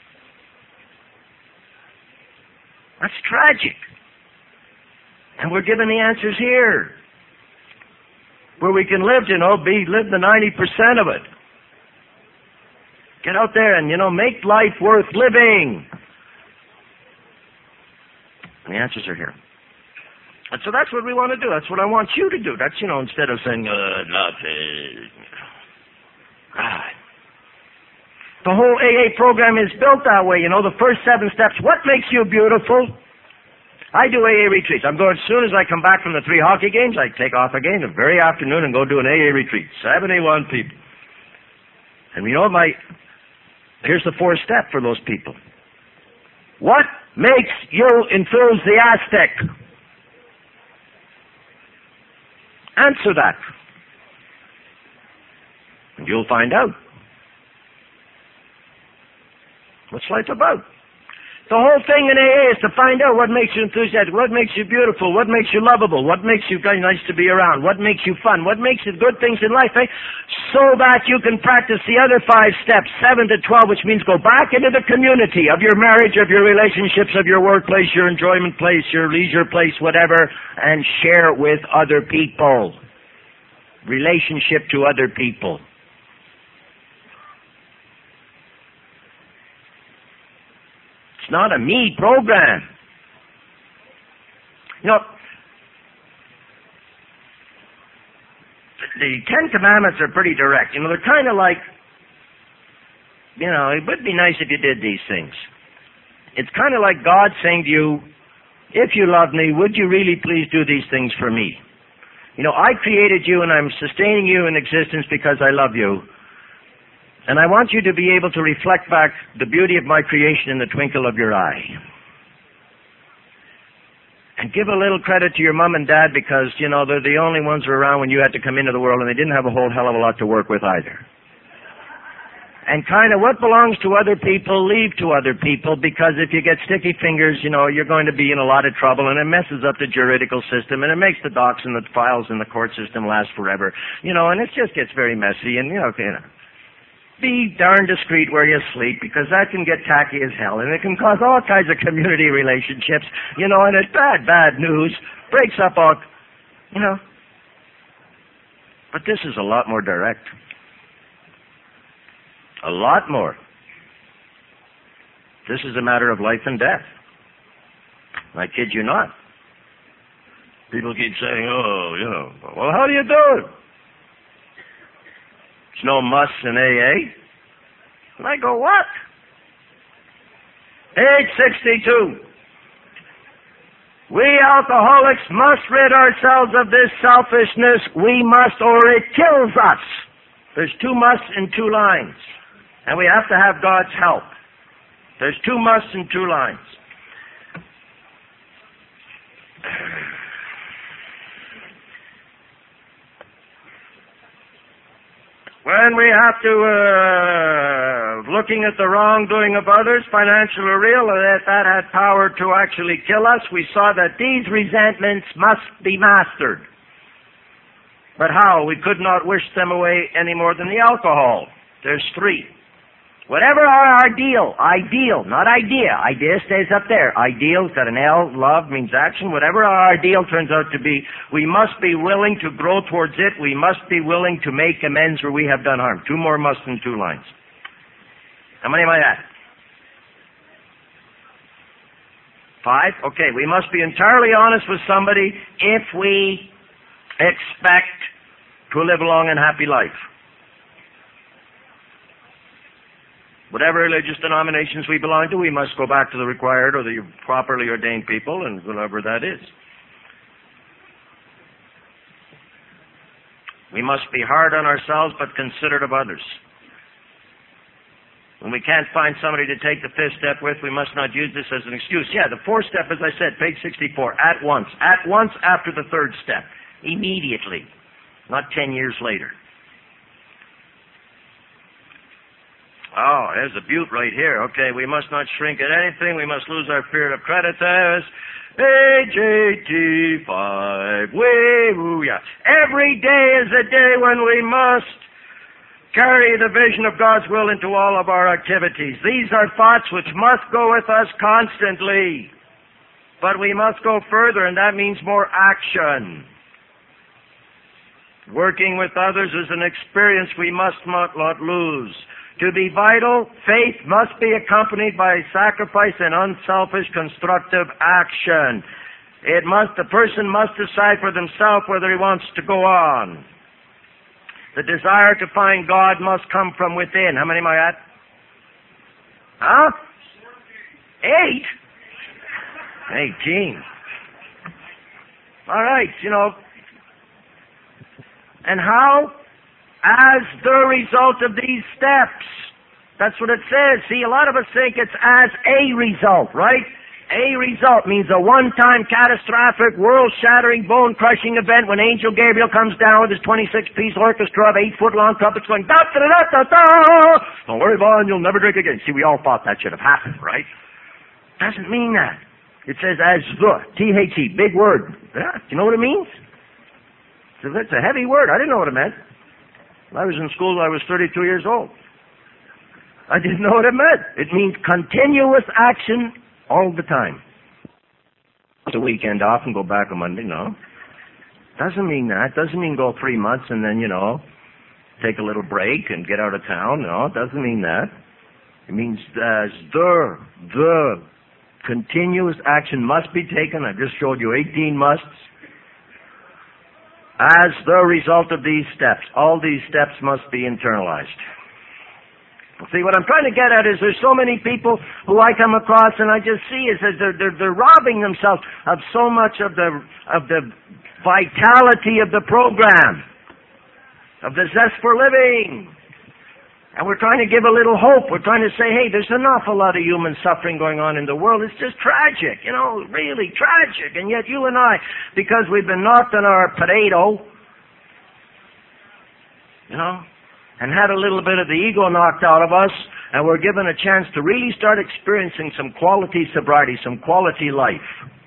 That's tragic. And we're given the answers here. Where we can live, you know, be, live the ninety percent of it. Get out there and, you know, make life worth living. And the answers are here. And so that's what we want to do. That's what I want you to do. That's, you know, instead of saying, uh, nothing. God. The whole A A program is built that way. You know, the first seven steps. What makes you beautiful? I do A A retreats. I'm going, as soon as I come back from the three hockey games, I take off again the very afternoon and go do an A A retreat. seventy-one people. And you know, my, here's the fourth step for those people. What makes you enthusiastic? Answer that. And you'll find out. What's life about? The whole thing in A A is to find out what makes you enthusiastic, what makes you beautiful, what makes you lovable, what makes you nice to be around, what makes you fun, what makes you good things in life, eh? So that you can practice the other five steps, seven to twelve, which means go back into the community of your marriage, of your relationships, of your workplace, your enjoyment place, your leisure place, whatever, and share with other people. Relationship to other people. It's not a me program. You know, the Ten Commandments are pretty direct. You know, they're kind of like, you know, it would be nice if you did these things. It's kind of like God saying to you, if you love me, would you really please do these things for me? You know, I created you and I'm sustaining you in existence because I love you. And I want you to be able to reflect back the beauty of my creation in the twinkle of your eye. And give a little credit to your mom and dad because, you know, they're the only ones who were around when you had to come into the world and they didn't have a whole hell of a lot to work with either. And kind of what belongs to other people, leave to other people, because if you get sticky fingers, you know, you're going to be in a lot of trouble, and it messes up the juridical system, and it makes the docs and the files in the court system last forever. You know, and it just gets very messy, and, you know, you know. Be darn discreet where you sleep, because that can get tacky as hell, and it can cause all kinds of community relationships, you know, and it's bad, bad news. Breaks up all, you know. But this is a lot more direct. A lot more. This is a matter of life and death. I kid you not. People keep saying, oh, you know, well, how do you do it? There's no muss in A A. And I go, what? Page sixty-two. We alcoholics must rid ourselves of this selfishness. We must, or it kills us. There's two musts in two lines. And we have to have God's help. There's two musts and two lines. When we have to, uh, looking at the wrongdoing of others, financial or real, that that had power to actually kill us, we saw that these resentments must be mastered. But how? We could not wish them away any more than the alcohol. There's three. Whatever our ideal, ideal, not idea, idea stays up there. Ideal's got an L, love means action. Whatever our ideal turns out to be, we must be willing to grow towards it. We must be willing to make amends where we have done harm. Two more musts and two lines. How many am I at? Five? Okay, we must be entirely honest with somebody if we expect to live a long and happy life. Whatever religious denominations we belong to, we must go back to the required or the properly ordained people, and whatever that is. We must be hard on ourselves, but considerate of others. When we can't find somebody to take the fifth step with, we must not use this as an excuse. Yeah, the fourth step, as I said, page sixty-four, at once. At once after the third step. Immediately. Not ten years later. Oh, there's a beaut right here. Okay, we must not shrink at anything. We must lose our fear of creditas. Page eighty-five. Wee-woo-ya. Every day is a day when we must carry the vision of God's will into all of our activities. These are thoughts which must go with us constantly. But we must go further, and that means more action. Working with others is an experience we must not let lose. To be vital, faith must be accompanied by sacrifice and unselfish constructive action. It must, the person must decide for themselves whether he wants to go on. The desire to find God must come from within. How many am I at? Huh? Eight? Eighteen. All right, you know. And how? As the result of these steps. That's what it says. See, a lot of us think it's as a result, right? A result means a one-time catastrophic, world-shattering, bone-crushing event when Angel Gabriel comes down with his twenty-six piece orchestra of eight-foot-long trumpets going da-da-da-da-da-da. Don't worry, Vaughn, you'll never drink again. See, we all thought that should have happened, right? Doesn't mean that. It says as the, T H E, big word. Yeah, do you know what it means? So that's a heavy word. I didn't know what it meant. When I was in school, I was thirty-two years old. I didn't know what it meant. It means continuous action all the time. The weekend off and go back on Monday, no. Doesn't mean that. Doesn't mean go three months and then, you know, take a little break and get out of town. No, it doesn't mean that. It means uh, the, the continuous action must be taken. I just showed you eighteen musts. As the result of these steps, all these steps must be internalized. See, what I'm trying to get at is there's so many people who I come across and I just see is that they're, they're, they're robbing themselves of so much of the, of the vitality of the program, of the zest for living. And we're trying to give a little hope. We're trying to say, hey, there's an awful lot of human suffering going on in the world. It's just tragic, you know, really tragic. And yet you and I, because we've been knocked on our potato, you know, and had a little bit of the ego knocked out of us, and we're given a chance to really start experiencing some quality sobriety, some quality life.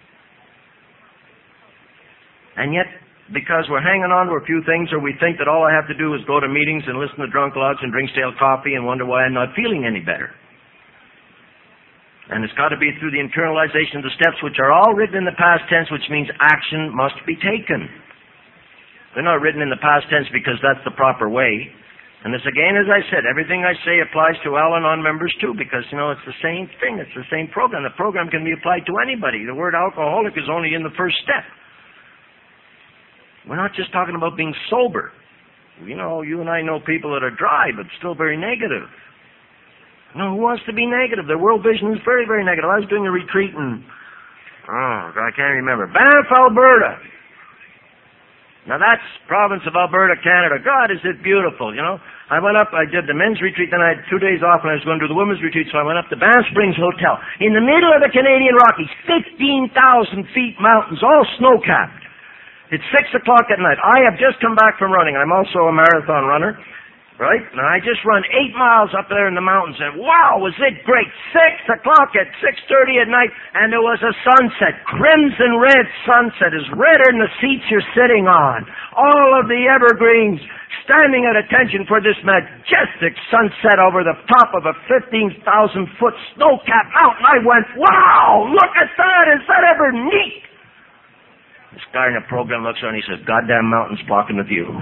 And yet, because we're hanging on to a few things, or we think that all I have to do is go to meetings and listen to drunk logs and drink stale coffee and wonder why I'm not feeling any better. And it's got to be through the internalization of the steps, which are all written in the past tense, which means action must be taken. They're not written in the past tense because that's the proper way. And this, again, as I said, everything I say applies to Al-Anon members too, because, you know, it's the same thing. It's the same program. The program can be applied to anybody. The word alcoholic is only in the first step. We're not just talking about being sober. You know, you and I know people that are dry, but still very negative. You know, who wants to be negative? Their world vision is very, very negative. I was doing a retreat in, oh, I can't remember, Banff, Alberta. Now that's province of Alberta, Canada. God, is it beautiful, you know. I went up, I did the men's retreat, then I had two days off and I was going to do the women's retreat, so I went up to Banff Springs Hotel. In the middle of the Canadian Rockies, fifteen thousand feet mountains, all snow-capped. It's six o'clock at night. I have just come back from running. I'm also a marathon runner, right? And I just run eight miles up there in the mountains, and wow, was it great. Six o'clock at six thirty at night, and there was a sunset, crimson red sunset, as redder than the seats you're sitting on. All of the evergreens standing at attention for this majestic sunset over the top of a fifteen thousand foot snow-capped mountain. I went, wow, look at that. Is that ever neat? This guy in the program looks around and he says, goddamn mountain's blocking the view.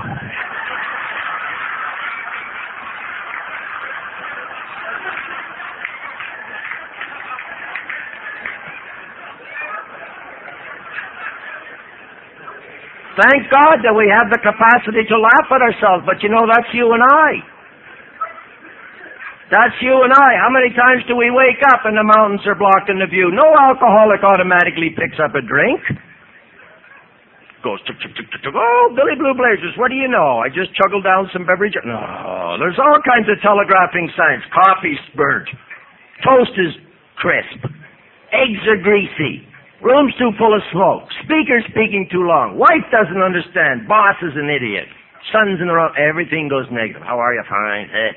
Thank God that we have the capacity to laugh at ourselves, but you know, that's you and I. That's you and I. How many times do we wake up and the mountains are blocking the view? No alcoholic automatically picks up a drink. Goes, tuk, tuk, tuk, tuk, tuk. Oh, Billy Blue Blazers, what do you know? I just chuggled down some beverage. No, there's all kinds of telegraphing signs. Coffee's burnt. Toast is crisp. Eggs are greasy. Room's too full of smoke. Speaker speaking too long. Wife doesn't understand. Boss is an idiot. Son's in the wrong. Everything goes negative. How are you? Fine. Eh.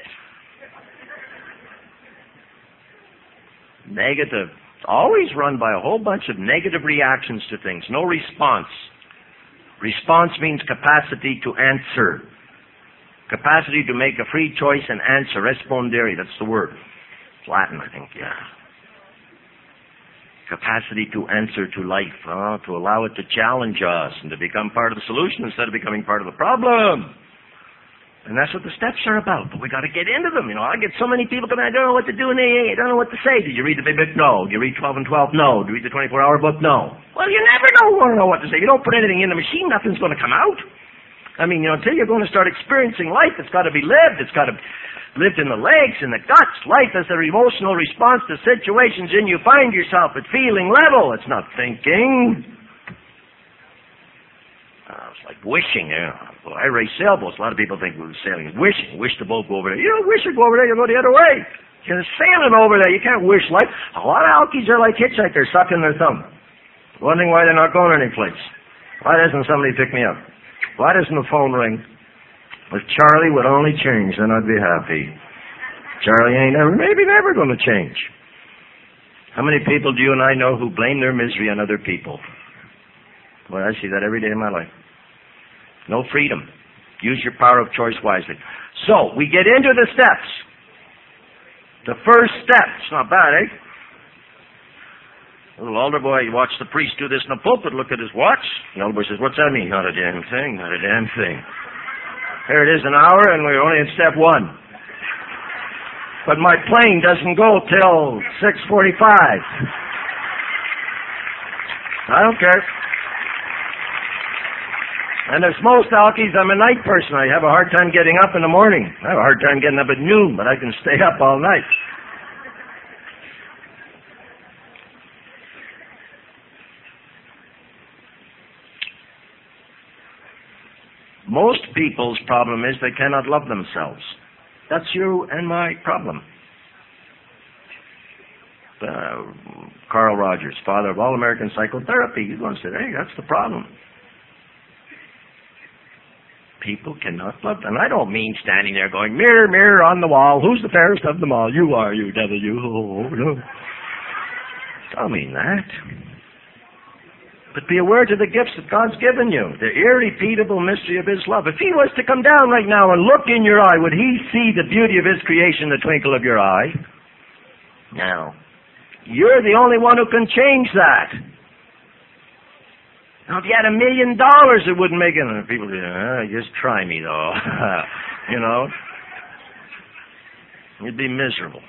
Negative. It's always run by a whole bunch of negative reactions to things. No response. Response means capacity to answer. Capacity to make a free choice and answer. Respondere, that's the word. It's Latin, I think, yeah. Capacity to answer to life, huh? To allow it to challenge us and to become part of the solution instead of becoming part of the problem. And that's what the steps are about. But we got to get into them. You know, I get so many people coming, I don't know what to do in A A. I don't know what to say. Did you read the big book? No. Did you read twelve and twelve? No. Did you read the twenty-four hour book? No. Well, you never know, want to know what to say. You don't put anything in the machine, nothing's going to come out. I mean, you know, until you're going to start experiencing life, it's got to be lived. It's got to be lived in the legs, in the guts. Life is an emotional response to situations in you find yourself at feeling level. It's not thinking. Uh, it's like wishing. You know. Well, I race sailboats. A lot of people think we're sailing is wishing. Wish to boat go over there. You don't wish to go over there. You go the other way. You're sailing over there. You can't wish life. A lot of alkies are like hitchhikers, sucking their thumb, wondering why they're not going anyplace. Why doesn't somebody pick me up? Why doesn't the phone ring? If Charlie would only change, then I'd be happy. Charlie ain't never, maybe never going to change. How many people do you and I know who blame their misery on other people? Well, I see that every day in my life. No freedom. Use your power of choice wisely. So, we get into the steps. The first step. It's not bad, eh? A little older boy, you watch the priest do this in the pulpit, look at his watch. The older boy says, what's that mean? Not a damn thing, not a damn thing. Here it is an hour, and we're only in step one. But my plane doesn't go till six forty-five. I don't care. And as most alkies, I'm a night person. I have a hard time getting up in the morning. I have a hard time getting up at noon, but I can stay up all night. Most people's problem is they cannot love themselves. That's you and my problem. Uh, Carl Rogers, father of all American psychotherapy, he's going to say, hey, that's the problem. People cannot love them. And I don't mean standing there going, mirror, mirror on the wall, who's the fairest of them all? You are, you devil, you. Oh, no. I don't mean that. But be aware to the gifts that God's given you, the irrepeatable mystery of His love. If He was to come down right now and look in your eye, would He see the beauty of His creation in the twinkle of your eye? Now, you're the only one who can change that. Now, if you had a million dollars, it wouldn't make it. And people say, oh, just try me, though. You know? You'd be miserable.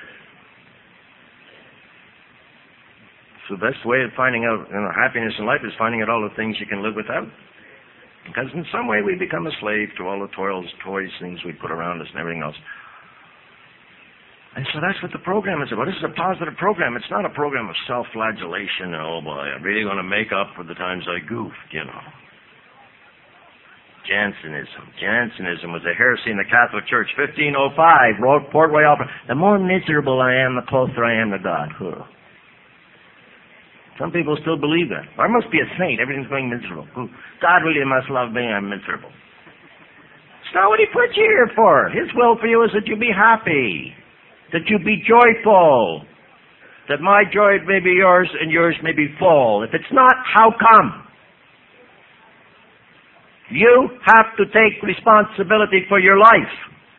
So the best way of finding out, you know, happiness in life is finding out all the things you can live without. Because in some way we become a slave to all the toils, toys, things we put around us and everything else. And so that's what the program is about. This is a positive program. It's not a program of self-flagellation. Oh, boy, I'm really going to make up for the times I goofed, you know. Jansenism. Jansenism was a heresy in the Catholic Church. fifteen oh five, Port Royal. The more miserable I am, the closer I am to God. Huh. Some people still believe that. I must be a saint. Everything's going miserable. God really must love me. I'm miserable. It's not what He put you here for. His will for you is that you be happy, that you be joyful, that my joy may be yours and yours may be full. If it's not, how come? You have to take responsibility for your life.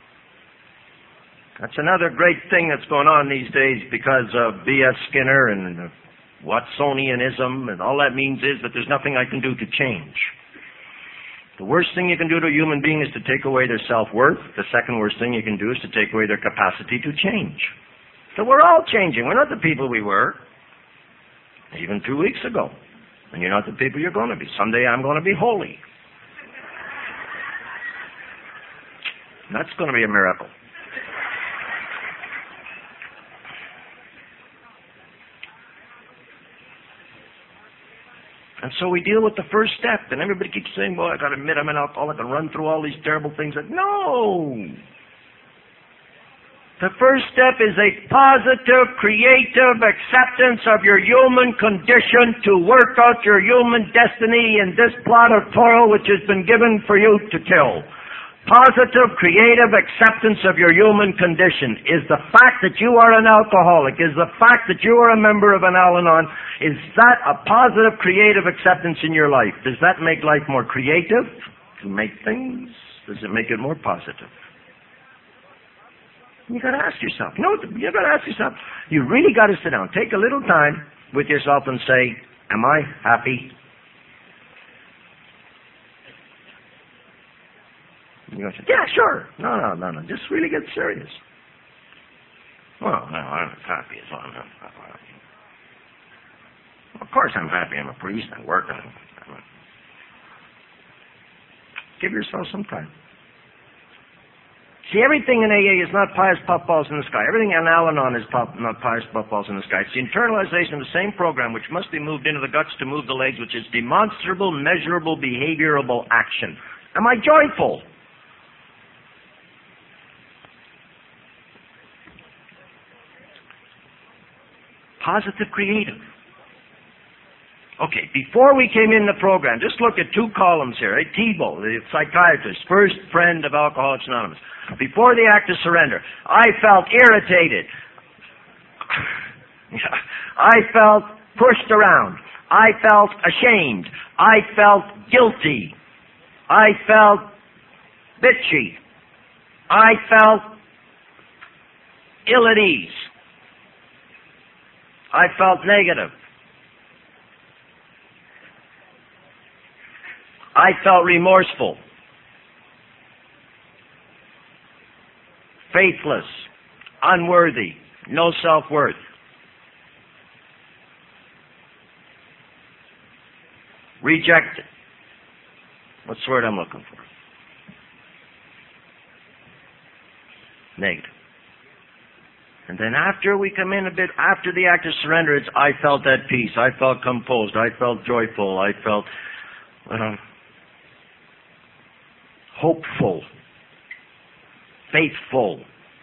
That's another great thing that's going on these days because of B S Skinner and Watsonianism, and all that means is that there's nothing I can do to change. The worst thing you can do to a human being is to take away their self-worth. The second worst thing you can do is to take away their capacity to change. So we're all changing. We're not the people we were even two weeks ago. And you're not the people you're going to be. Someday I'm going to be holy. That's going to be a miracle. And so we deal with the first step, and everybody keeps saying, well, I got to admit I'm an alcoholic and run through all these terrible things. No! The first step is a positive, creative acceptance of your human condition to work out your human destiny in this plot of toil which has been given for you to kill. Positive, creative acceptance of your human condition is the fact that you are an alcoholic, is the fact that you are a member of an Al-Anon. Is that a positive, creative acceptance in your life? Does that make life more creative to make things? Does it make it more positive? You got to ask yourself. You know, you got to ask yourself. You really got to sit down, take a little time with yourself and say, am I happy? You're going to say, yeah, sure. No, no, no, no. Just really get serious. Well, no, I'm as happy as I'm happy. Of course I'm happy. I'm a priest. I work. I'm, I'm a... Give yourself some time. See, everything in A A is not pious puffballs in the sky. Everything in Al-Anon is pop, not pious puffballs in the sky. It's the internalization of the same program which must be moved into the guts to move the legs, which is demonstrable, measurable, behaviorable action. Am I joyful? Positive, creative. Okay, before we came in the program, just look at two columns here. Right? Thibault, the psychiatrist, first friend of Alcoholics Anonymous. Before the act of surrender, I felt irritated. I felt pushed around. I felt ashamed. I felt guilty. I felt bitchy. I felt ill at ease. I felt negative. I felt remorseful, faithless, unworthy, no self-worth. Rejected. What's the word I'm looking for? Negative. And then after we come in a bit, after the act of surrender, it's I felt at peace, I felt composed, I felt joyful, I felt uh, hopeful, faithful,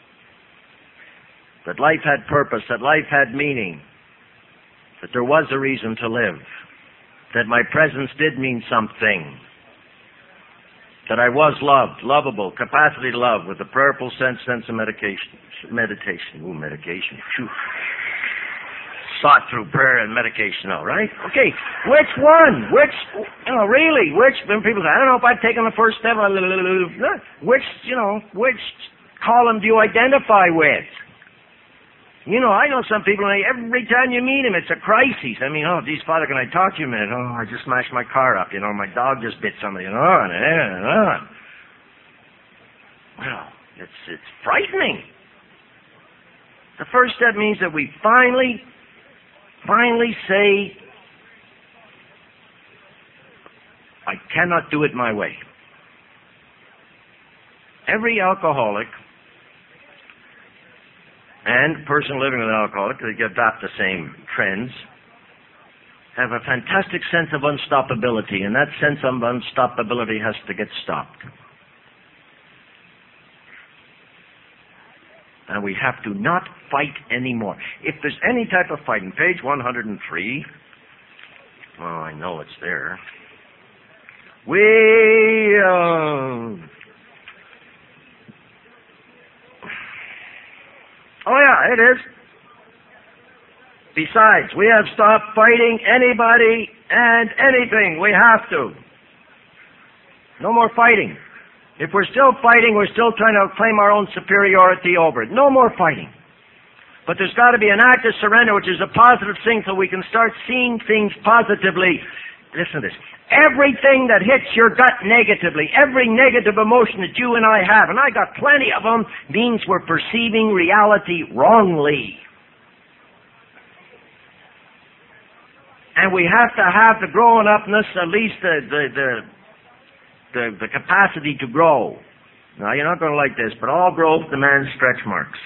that life had purpose, that life had meaning, that there was a reason to live, that my presence did mean something, that I was loved, lovable, capacity to love, with a prayerful sense, sense of medication, meditation. Ooh, medication. Phew. Sought through prayer and medication, all right? Okay, which one? Which, you know, really, which, when people say, I don't know if I've taken the first step, which, you know, which column do you identify with? You know, I know some people, every time you meet them, it's a crisis. I mean, oh, geez, Father, can I talk to you a minute? Oh, I just smashed my car up. You know, my dog just bit somebody. And on and on and on. Well, it's, it's frightening. The first step means that we finally, finally say, I cannot do it my way. Every alcoholic and person living with an alcoholic, they adopt the same trends, have a fantastic sense of unstoppability, and that sense of unstoppability has to get stopped. And we have to not fight anymore. If there's any type of fighting, page one hundred three, oh, I know it's there. We, uh, Oh, yeah, it is. Besides, we have stopped fighting anybody and anything. We have to. No more fighting. If we're still fighting, we're still trying to claim our own superiority over it. No more fighting. But there's got to be an act of surrender, which is a positive thing, so we can start seeing things positively. Listen to this. Everything that hits your gut negatively, every negative emotion that you and I have, and I got plenty of them, means we're perceiving reality wrongly. And we have to have the growing upness, at least the the the, the, the capacity to grow. Now, you're not going to like this, but all growth demands stretch marks.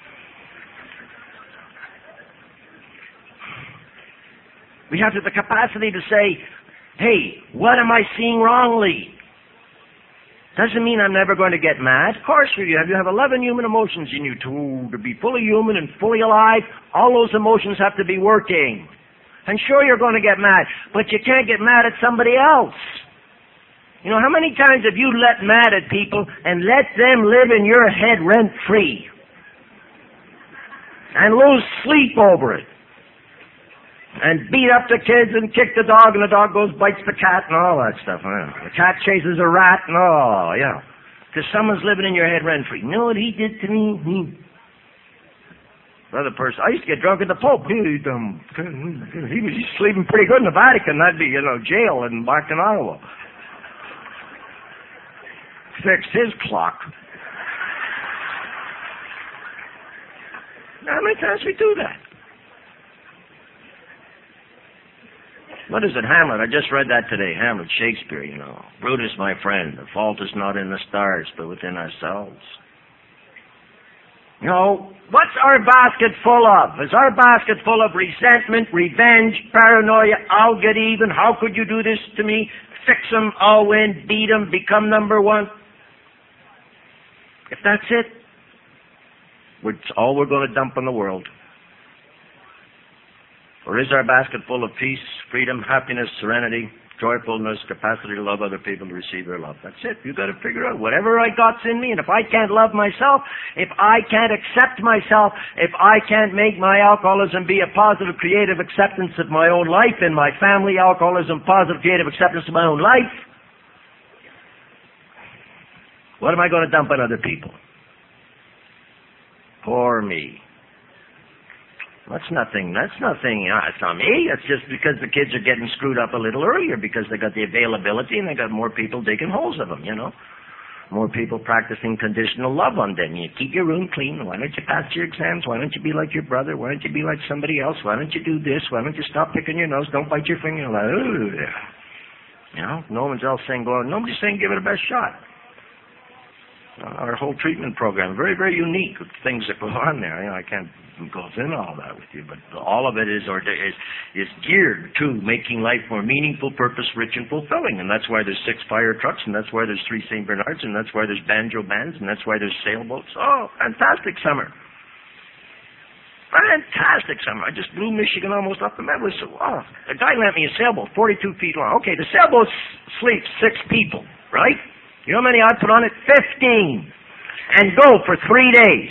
We have the capacity to say, hey, what am I seeing wrongly? Doesn't mean I'm never going to get mad. Of course you have. You have eleven human emotions in you. To, to be fully human and fully alive, all those emotions have to be working. And sure, you're going to get mad, but you can't get mad at somebody else. You know, how many times have you let mad at people and let them live in your head rent-free and lose sleep over it? And beat up the kids and kick the dog, and the dog goes, bites the cat, and all that stuff. The cat chases a rat, and oh, yeah. Because someone's living in your head rent-free. You know what he did to me? He, the other person, I used to get drunk at the Pope. He, um, he was sleeping pretty good in the Vatican. That'd be, you know, jail and back in Ottawa. Fixed his clock. How many times we do that? What is it, Hamlet? I just read that today. Hamlet, Shakespeare, you know. Brutus, my friend, the fault is not in the stars, but within ourselves. You know, what's our basket full of? Is our basket full of resentment, revenge, paranoia, I'll get even, how could you do this to me? Fix them, I'll win, beat them, become number one? If that's it, it's all we're going to dump on the world. Or is our basket full of peace, freedom, happiness, serenity, joyfulness, capacity to love other people, to receive their love? That's it. You've got to figure out whatever I got's in me, and if I can't love myself, if I can't accept myself, if I can't make my alcoholism be a positive, creative acceptance of my own life, and my family alcoholism positive, creative acceptance of my own life, what am I going to dump on other people? Poor me. That's nothing, that's nothing, uh, it's not me. It's just because the kids are getting screwed up a little earlier because they got the availability and they got more people digging holes of them, you know. More people practicing conditional love on them. You keep your room clean. Why don't you pass your exams? Why don't you be like your brother? Why don't you be like somebody else? Why don't you do this? Why don't you stop picking your nose? Don't bite your finger. You know, no one's else saying go out. Nobody's saying give it a best shot. Our whole treatment program, very, very unique with things that go on there. You know, I can't go into all that with you, but all of it is or is is geared to making life more meaningful, purpose-rich, and fulfilling. And that's why there's six fire trucks, and that's why there's three Saint Bernards, and that's why there's banjo bands, and that's why there's sailboats. Oh, fantastic summer. Fantastic summer. I just blew Michigan almost up the middle. So, oh, a guy lent me a sailboat, forty-two feet long. Okay, the sailboat sleeps six people, right? You know how many I put on it? Fifteen. And go for three days.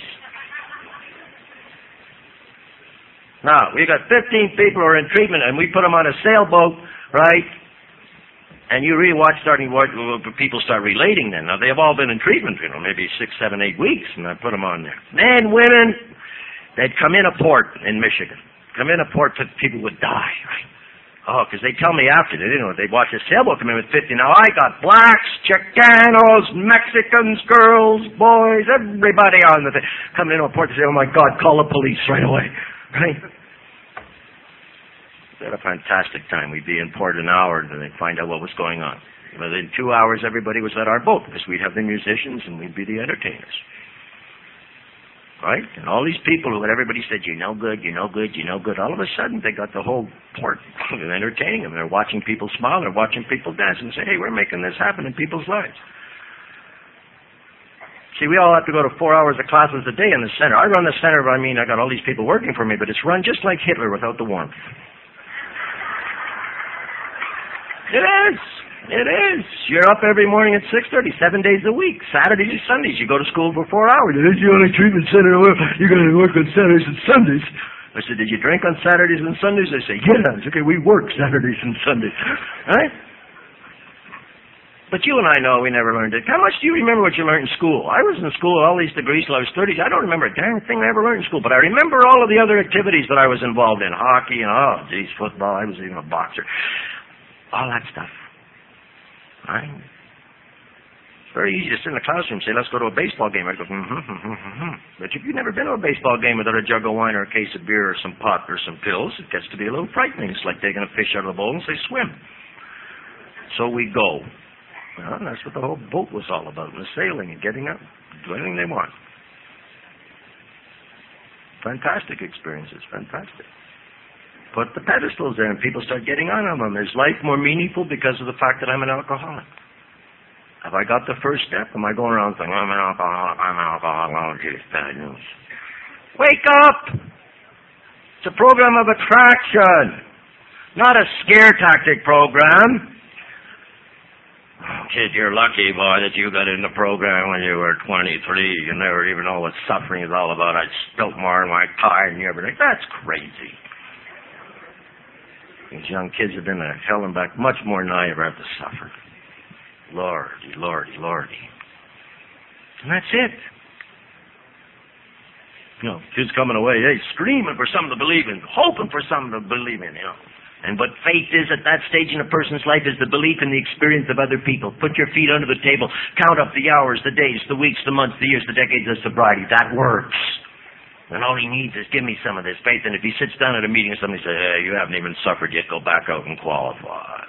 Now, we got fifteen people who are in treatment, and we put them on a sailboat, right? And you really watch starting watch, people start relating then. Now, they have all been in treatment, you know, maybe six, seven, eight weeks, and I put them on there. Men, women, they'd come in a port in Michigan. Come in a port, people would die, right? Oh, because they tell me after, they didn't know, they'd watch a sailboat come in with fifty. Now, I got blacks, Chicanos, Mexicans, girls, boys, everybody on the thing. Coming into a port, they say, oh my God, call the police right away. Right? We had a fantastic time. We'd be in port an hour, and then they'd find out what was going on. Within two hours, everybody was at our boat, because we'd have the musicians, and we'd be the entertainers. Right? And all these people who everybody said, you're no good, you're no good, you're no good. All of a sudden, they got the whole port entertaining them. They're watching people smile. They're watching people dance and say, hey, we're making this happen in people's lives. See, we all have to go to four hours of classes a day in the center. I run the center, but I mean, I got all these people working for me, but it's run just like Hitler without the warmth. It is. It is. You're up every morning at six thirty, seven days a week. Saturdays and Sundays. You go to school for four hours. This is the only treatment center. You're going to work on Saturdays and Sundays. I said, did you drink on Saturdays and Sundays? They say, yeah. It's okay, we work Saturdays and Sundays. Right? But you and I know we never learned it. How much do you remember what you learned in school? I was in school with all these degrees till I was thirty. I don't remember a darn thing I ever learned in school, but I remember all of the other activities that I was involved in. Hockey and, oh, geez, football. I was even a boxer. All that stuff. Right? It's very easy to sit in the classroom and say, let's go to a baseball game. I go, mm-hmm, mm-hmm, mm-hmm. But if you've never been to a baseball game without a jug of wine or a case of beer or some pot or some pills, it gets to be a little frightening. It's like taking a fish out of the bowl and say, swim. So we go. Well, and that's what the whole boat was all about, and the sailing and getting up, doing anything they want. Fantastic experiences, fantastic. Put the pedestals there and people start getting on them. Is life more meaningful because of the fact that I'm an alcoholic? Have I got the first step? Am I going around saying, I'm an alcoholic, I'm an alcoholic, oh geez, bad news. Wake up! It's a program of attraction, not a scare tactic program. Oh, kid, you're lucky, boy, that you got in the program when you were twenty-three. You never even know what suffering is all about. I spilt more in my car and you everything. That's crazy. These young kids have been to hell and back much more than I ever have to suffer. Lordy, lordy, lordy. And that's it. You know, kids coming away, hey, screaming for something to believe in, hoping for something to believe in, you know. And what faith is at that stage in a person's life is the belief in the experience of other people. Put your feet under the table. Count up the hours, the days, the weeks, the months, the years, the decades of sobriety. That works. And all he needs is give me some of this faith. And if he sits down at a meeting and somebody says, hey, you haven't even suffered yet, go back out and qualify.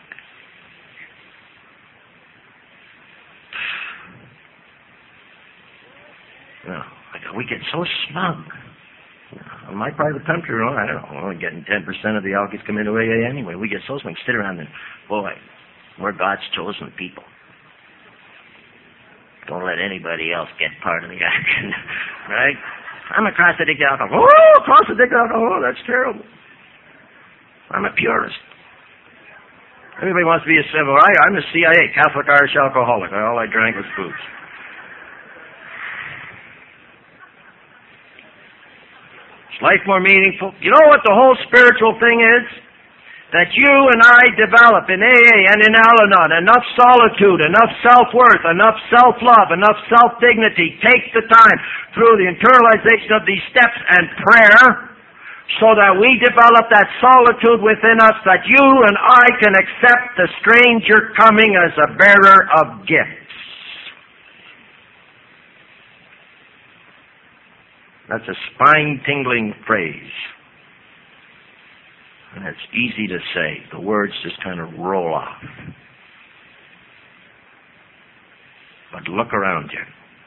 You know, we get so smug. In my part of the country, you know, I don't know, we're only getting ten percent of the alkies come into A A anyway. We get so smug, sit around and, boy, we're God's chosen people. Don't let anybody else get part of the action, right? I'm a cross-addicted alcoholic. Oh, cross-addicted alcohol, that's terrible. I'm a purist. Everybody wants to be a civil. I, I'm a C I A, Catholic Irish alcoholic. All I drank was booze. Is life more meaningful? You know what the whole spiritual thing is? That you and I develop in A A and in Al-Anon enough solitude, enough self-worth, enough self-love, enough self-dignity. Take the time through the internalization of these steps and prayer so that we develop that solitude within us that you and I can accept the stranger coming as a bearer of gifts. That's a spine-tingling phrase. And it's easy to say. The words just kind of roll off. But look around you.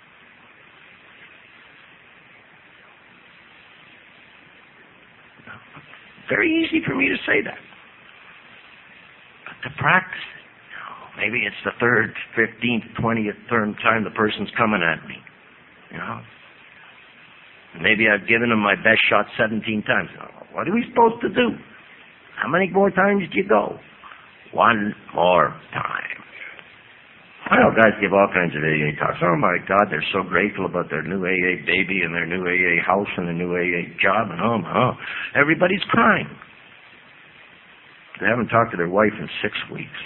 Very easy for me to say that. But to practice it, maybe it's the third, fifteenth, twentieth term time the person's coming at me. You know? Maybe I've given him my best shot seventeen times. What are we supposed to do? How many more times do you go? One more time. I know guys give all kinds of A A talks. Oh my God, they're so grateful about their new A A baby and their new A A house and their new A A job. And oh, oh, everybody's crying. They haven't talked to their wife in six weeks.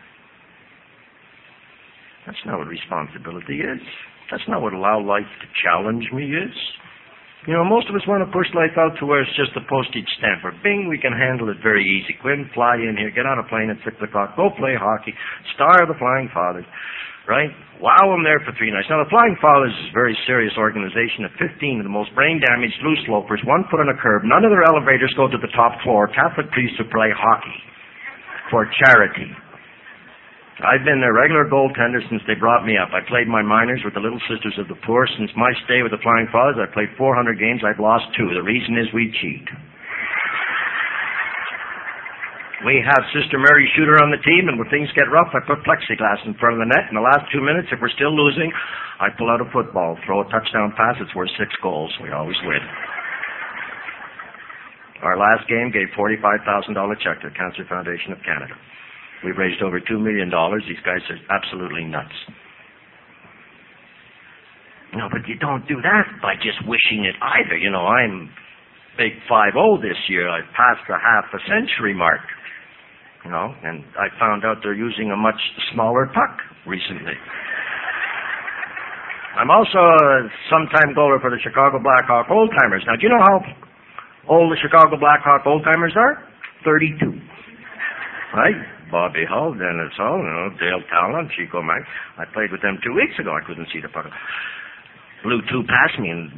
That's not what responsibility is. That's not what allow life to challenge me is. You know, most of us want to push life out to where it's just a postage stamp. Or bing, we can handle it very easy. Quinn, fly in here, get on a plane at six o'clock, go play hockey, star of the Flying Fathers, right? Wow, I'm there for three nights. Now, the Flying Fathers is a very serious organization of fifteen of the most brain-damaged loose lopers, one foot on a curb. None of their elevators go to the top floor. Catholic priests who play hockey for charity. I've been their regular goaltender since they brought me up. I played my minors with the Little Sisters of the Poor. Since my stay with the Flying Fathers, I've played four hundred games. I've lost two. The reason is we cheat. We have Sister Mary Shooter on the team, and when things get rough, I put plexiglass in front of the net. In the last two minutes, if we're still losing, I pull out a football, throw a touchdown pass. It's worth six goals. We always win. Our last game gave forty-five thousand dollars check to the Cancer Foundation of Canada. We've raised over two million dollars. These guys are absolutely nuts. No, but you don't do that by just wishing it either. You know, I'm big five oh this year. I've passed the half a century mark. You know, and I found out they're using a much smaller puck recently. I'm also a sometime goaler for the Chicago Blackhawk Old-Timers. Now, do you know how old the Chicago Blackhawk Old-Timers are? thirty-two. Right? Bobby Hull, Dennis Hull, you know, Dale Talon, Chico Mack. I played with them two weeks ago. I couldn't see the puck. Blew two past me, and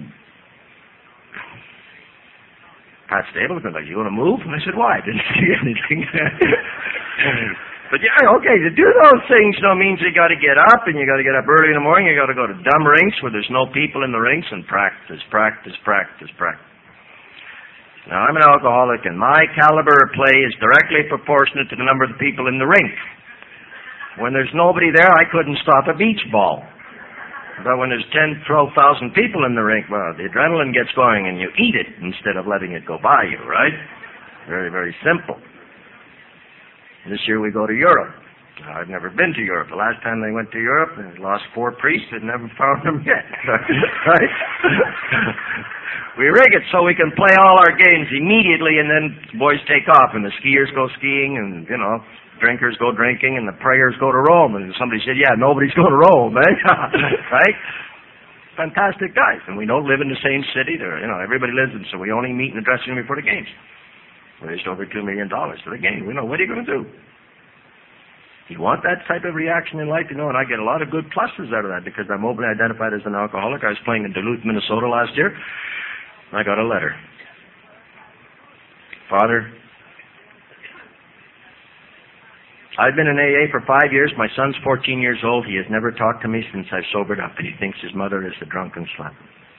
Pat Stapleton, like, you want to move? And I said, why? I didn't see anything. But yeah, okay, to do those things, you know, means you got to get up, and you got to get up early in the morning. You got to go to dumb rinks where there's no people in the rinks and practice, practice, practice, practice. Now, I'm an alcoholic, and my caliber of play is directly proportionate to the number of the people in the rink. When there's nobody there, I couldn't stop a beach ball. But when there's ten, twelve thousand people in the rink, well, the adrenaline gets going, and you eat it instead of letting it go by you, right? Very, very simple. This year we go to Europe. I've never been to Europe. The last time they went to Europe, they lost four priests and never found them yet. Right? We rig it so we can play all our games immediately, and then the boys take off, and the skiers go skiing, and, you know, drinkers go drinking, and the prayers go to Rome. And somebody said, yeah, nobody's going to Rome, eh? Right? Fantastic guys. And we don't live in the same city. They're, you know, everybody lives in, so we only meet in the dressing room before the games. We raised over two million dollars for the game. We know, what are you going to do? You want that type of reaction in life, you know, and I get a lot of good pluses out of that because I'm openly identified as an alcoholic. I was playing in Duluth, Minnesota last year, and I got a letter. Father, I've been in A A for five years. My son's fourteen years old. He has never talked to me since I've sobered up. He thinks his mother is a drunken slut.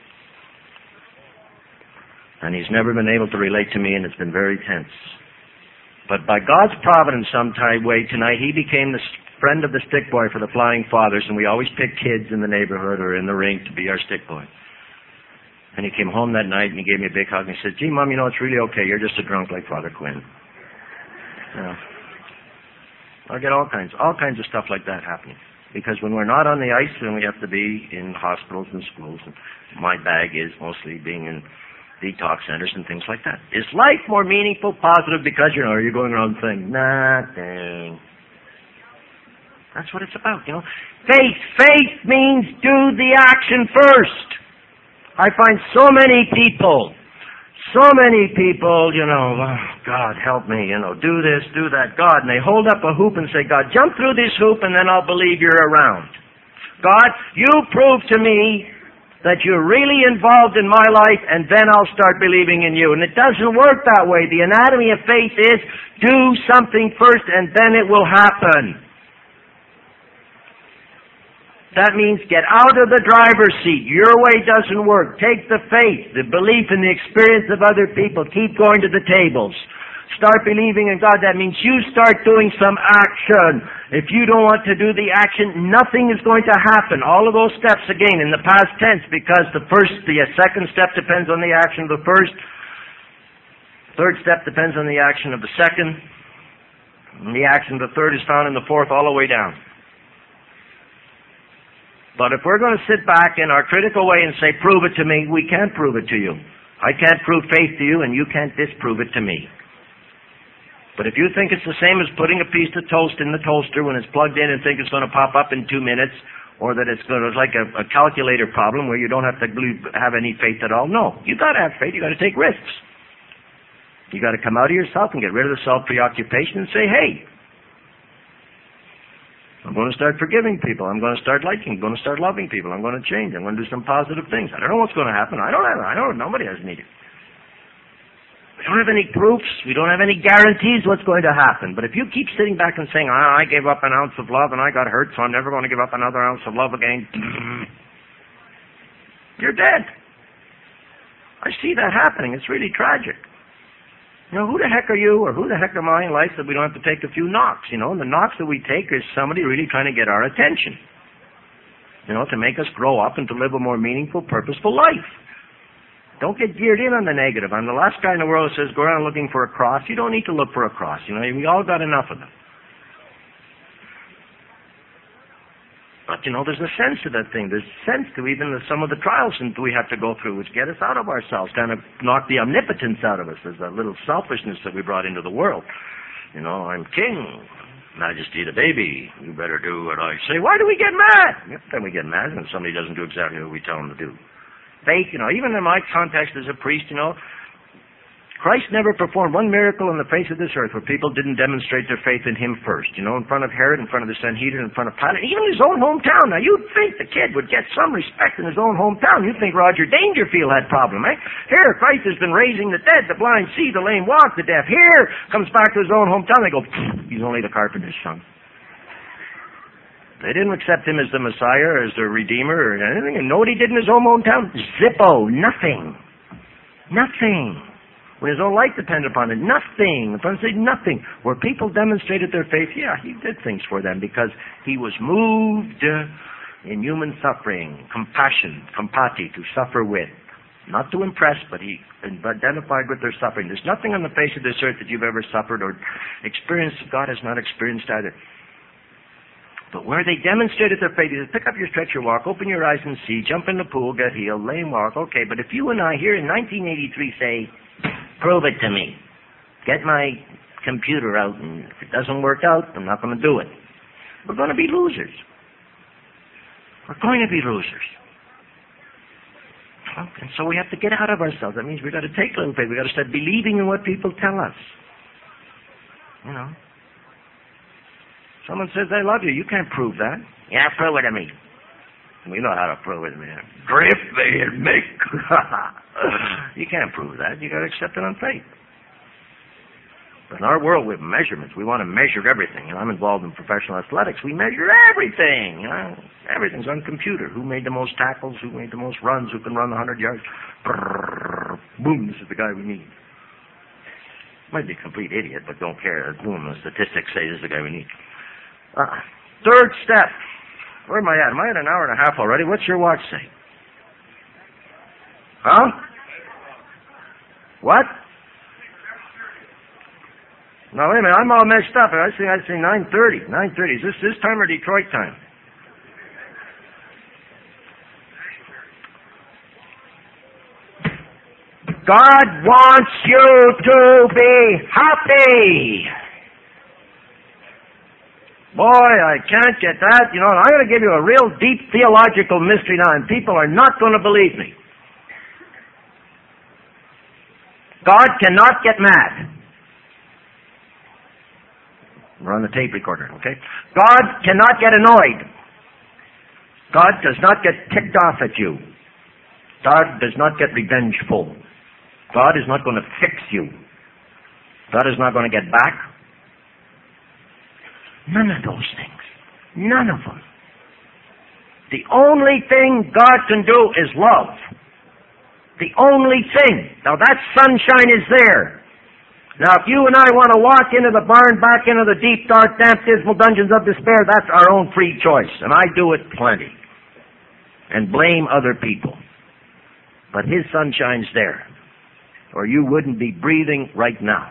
And he's never been able to relate to me, and it's been very tense. But by God's providence some type way tonight, he became the friend of the stick boy for the Flying Fathers, and we always pick kids in the neighborhood or in the rink to be our stick boy. And he came home that night, and he gave me a big hug, and he said, gee, Mom, you know, it's really okay. You're just a drunk like Father Quinn. You know, I get all kinds, all kinds of stuff like that happening. Because when we're not on the ice, then we have to be in hospitals and schools. And my bag is mostly being in detox centers and things like that. Is life more meaningful, positive, because, you know, are you going around saying, nothing? That's what it's about, you know. Faith. Faith means do the action first. I find so many people, so many people, you know, oh, God, help me, you know, do this, do that, God. And they hold up a hoop and say, God, jump through this hoop and then I'll believe you're around. God, you prove to me that you're really involved in my life, and then I'll start believing in you. And it doesn't work that way. The anatomy of faith is do something first, and then it will happen. That means get out of the driver's seat. Your way doesn't work. Take the faith, the belief in the experience of other people. Keep going to the tables. Start believing in God. That means you start doing some action. If you don't want to do the action, nothing is going to happen. All of those steps, again, in the past tense, because the first, the second step depends on the action of the first. Third step depends on the action of the second. And the action of the third is found in the fourth all the way down. But if we're going to sit back in our critical way and say, prove it to me, we can't prove it to you. I can't prove faith to you, and you can't disprove it to me. But if you think it's the same as putting a piece of toast in the toaster when it's plugged in and think it's going to pop up in two minutes, or that it's going to, like a, a calculator problem where you don't have to have any faith at all, no. You've got to have faith. You've got to take risks. You've got to come out of yourself and get rid of the self-preoccupation and say, hey, I'm going to start forgiving people. I'm going to start liking. I'm going to start loving people. I'm going to change. I'm going to do some positive things. I don't know what's going to happen. I don't have. I don't. Nobody has needed. We don't have any proofs. We don't have any guarantees what's going to happen. But if you keep sitting back and saying, I, I gave up an ounce of love and I got hurt, so I'm never going to give up another ounce of love again, you're dead. I see that happening. It's really tragic. You know, who the heck are you, or who the heck am I in life that we don't have to take a few knocks, you know? And the knocks that we take is somebody really trying to get our attention, you know, to make us grow up and to live a more meaningful, purposeful life. Don't get geared in on the negative. I'm the last guy in the world who says, go around looking for a cross. You don't need to look for a cross, you know. We all got enough of them. But, you know, there's a sense to that thing. There's sense to even the, some of the trials that we have to go through, which get us out of ourselves, kind of knock the omnipotence out of us. There's a little selfishness that we brought into the world. You know, I'm king, majesty the baby. You better do what I say. Why do we get mad? Every time we get mad when somebody doesn't do exactly what we tell them to do. Faith, you know, even in my context as a priest, you know, Christ never performed one miracle on the face of this earth where people didn't demonstrate their faith in Him first. You know, in front of Herod, in front of the Sanhedrin, in front of Pilate, even his own hometown. Now, you'd think the kid would get some respect in his own hometown. You'd think Roger Dangerfield had problem, eh? Here, Christ has been raising the dead, the blind see, the lame walk, the deaf hear. Comes back to his own hometown, they go, he's only the carpenter's son. They didn't accept him as the Messiah or as the Redeemer or anything. And know what he did in his own hometown? Zippo. Nothing. Nothing. When his own life depended upon it, nothing. If I say nothing. Where people demonstrated their faith, yeah, he did things for them because he was moved uh, in human suffering, compassion, compati, to suffer with. Not to impress, but he identified with their suffering. There's nothing on the face of this earth that you've ever suffered or experienced that God has not experienced either. But where they demonstrated their faith, is pick up your stretcher walk, open your eyes and see, jump in the pool, get healed, lame walk. Okay, but if you and I here in nineteen eighty-three say, prove it to me. Get my computer out, and if it doesn't work out, I'm not going to do it. We're going to be losers. We're going to be losers. And so we have to get out of ourselves. That means we've got to take a little faith. We've got to start believing in what people tell us. You know. Someone says they love you. You can't prove that. Yeah, prove it to me. We know how to prove it to me. Drift me and make. You can't prove that. You got to accept it on faith. But in our world, we have measurements. We want to measure everything. And I'm involved in professional athletics. We measure everything. You know? Everything's on computer. Who made the most tackles? Who made the most runs? Who can run the hundred yards? Brrr, boom! This is the guy we need. Might be a complete idiot, but don't care. Boom! The statistics say this is the guy we need. Uh, third step. Where am I at? Am I at an hour and a half already? What's your watch say? Huh? What? No, wait a minute. I'm all messed up. I say I say nine thirty. nine thirty. Is this this time or Detroit time? God wants you to be happy. Boy, I can't get that. You know, I'm going to give you a real deep theological mystery now, and people are not going to believe me. God cannot get mad. We're on the tape recorder, okay? God cannot get annoyed. God does not get ticked off at you. God does not get revengeful. God is not going to fix you. God is not going to get back. None of those things. None of them. The only thing God can do is love. The only thing. Now that sunshine is there. Now if you and I want to walk into the barn, back into the deep, dark, damp, dismal dungeons of despair, that's our own free choice. And I do it plenty. And blame other people. But His sunshine's there. Or you wouldn't be breathing right now.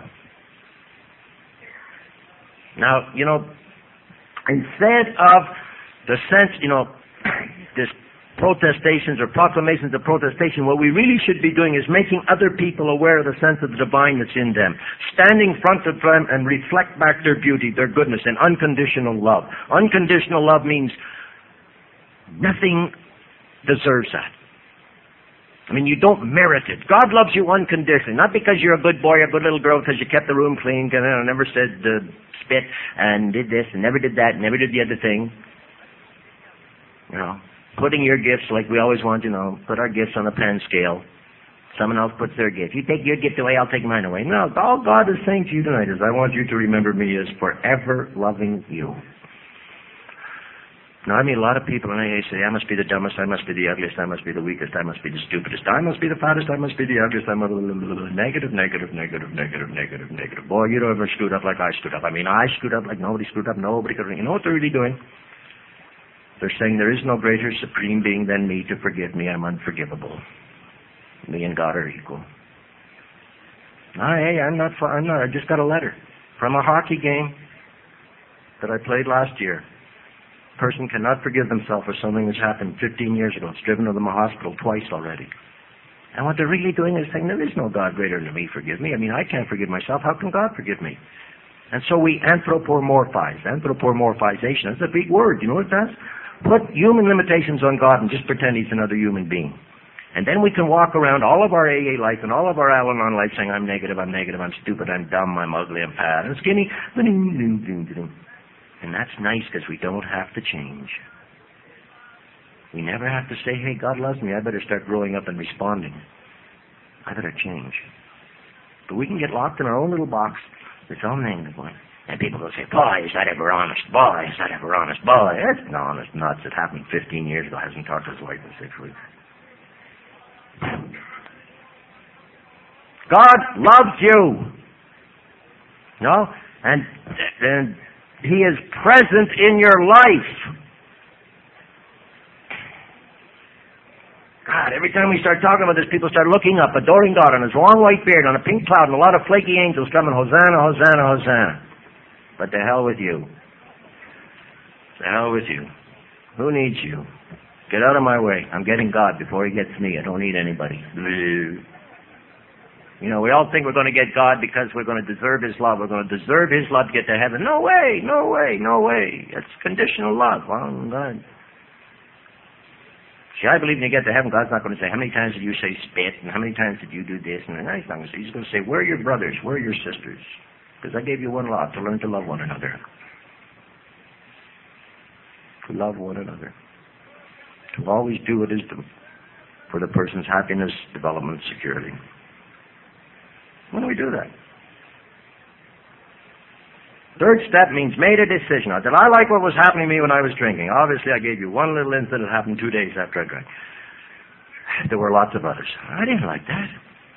Now, you know, instead of the sense, you know, this protestations or proclamations of protestation, what we really should be doing is making other people aware of the sense of the divine that's in them. Standing front of them and reflect back their beauty, their goodness, and unconditional love. Unconditional love means nothing deserves that. I mean, you don't merit it. God loves you unconditionally. Not because you're a good boy or a good little girl because you kept the room clean and uh, never said uh, spit and did this and never did that and never did the other thing. You know, putting your gifts like we always want, you know, put our gifts on a pen scale. Someone else puts their gift. You take your gift away, I'll take mine away. No, all God is saying to you tonight is, I want you to remember me as forever loving you. Now, I mean, a lot of people in A A say, I must be the dumbest, I must be the ugliest, I must be the weakest, I must be the stupidest, I must be the fattest, I must be the ugliest, I'm a negative, negative, negative, negative, negative, negative. Boy, you don't ever screwed up like I screwed up. I mean, I screwed up like nobody screwed up, nobody could. You know what they're really doing? They're saying there is no greater supreme being than me to forgive me. I'm unforgivable. Me and God are equal. No, hey, I'm not, I'm not, I just got a letter from a hockey game that I played last year. Person cannot forgive themselves for something that's happened fifteen years ago. It's driven them to the hospital twice already. And what they're really doing is saying, there is no God greater than me, forgive me. I mean, I can't forgive myself. How can God forgive me? And so we anthropomorphize. Anthropomorphization, that's a big word. You know what it does? Put human limitations on God and just pretend He's another human being. And then we can walk around all of our A A life and all of our Al-Anon life saying, I'm negative, I'm negative, I'm stupid, I'm dumb, I'm ugly, I'm fat, I'm skinny. And that's nice because we don't have to change. We never have to say, hey, God loves me. I better start growing up and responding. I better change. But we can get locked in our own little box. It's all negative one. And people will say, boy, is that ever honest? Boy, is that ever honest? Boy, that's no honest nuts. It happened fifteen years ago. Hasn't talked to his wife in six weeks. God loves you. No? And, and He is present in your life. God, every time we start talking about this, people start looking up, adoring God on His long white beard, on a pink cloud, and a lot of flaky angels coming, Hosanna, Hosanna, Hosanna. But to hell with you. To hell with you. Who needs you? Get out of my way. I'm getting God before He gets me. I don't need anybody. You know, we all think we're going to get God because we're going to deserve His love. We're going to deserve His love to get to heaven. No way, no way, no way. It's conditional love. Well, God. See, I believe when you get to heaven, God's not going to say, how many times did you say spit, and how many times did you do this? And then He's not going to say, He's going to say, where are your brothers? Where are your sisters? Because I gave you one law, to learn to love one another. To love one another. To always do what is to, for the person's happiness, development, security. When do we do that? Third step means made a decision. Now, did I like what was happening to me when I was drinking? Obviously, I gave you one little incident that happened two days after I drank. There were lots of others. I didn't like that.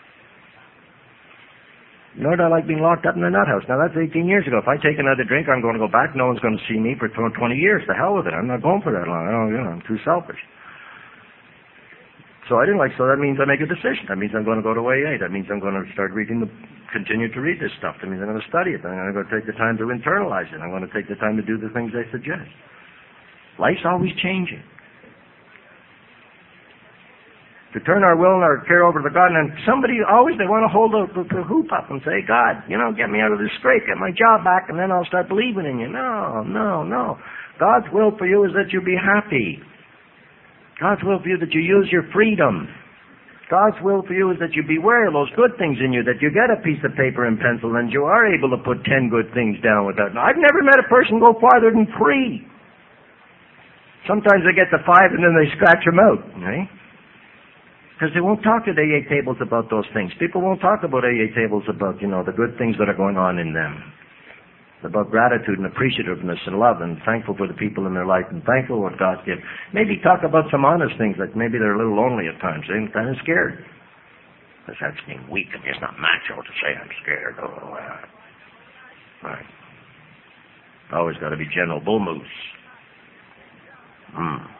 Nor did I like being locked up in the nut house. Now, that's eighteen years ago. If I take another drink, I'm going to go back. No one's going to see me for twenty years. The hell with it. I'm not going for that long. I don't, you know, I'm too selfish. So I didn't like, so that means I make a decision. That means I'm going to go to A A. That means I'm going to start reading the, continue to read this stuff. That means I'm going to study it. I'm going to take the time to internalize it. I'm going to take the time to do the things they suggest. Life's always changing. To turn our will and our care over to God, and somebody always, they want to hold the, the, the hoop up and say, God, you know, get me out of this scrape, get my job back, and then I'll start believing in you. No, no, no. God's will for you is that you be happy. God's will for you that you use your freedom. God's will for you is that you beware of those good things in you, that you get a piece of paper and pencil and you are able to put ten good things down without. Now, I've never met a person go farther than three. Sometimes they get to five and then they scratch them out, right? Because they won't talk at A A tables about those things. People won't talk about A A tables about, you know, the good things that are going on in them. about gratitude and appreciativeness and love and thankful for the people in their life and thankful for what God's given. Maybe talk about some honest things, like maybe they're a little lonely at times. They're kind of scared. Because that's being weak and it's not macho to say I'm scared. Oh, uh, right. Always got to be General Bull Moose. Hmm.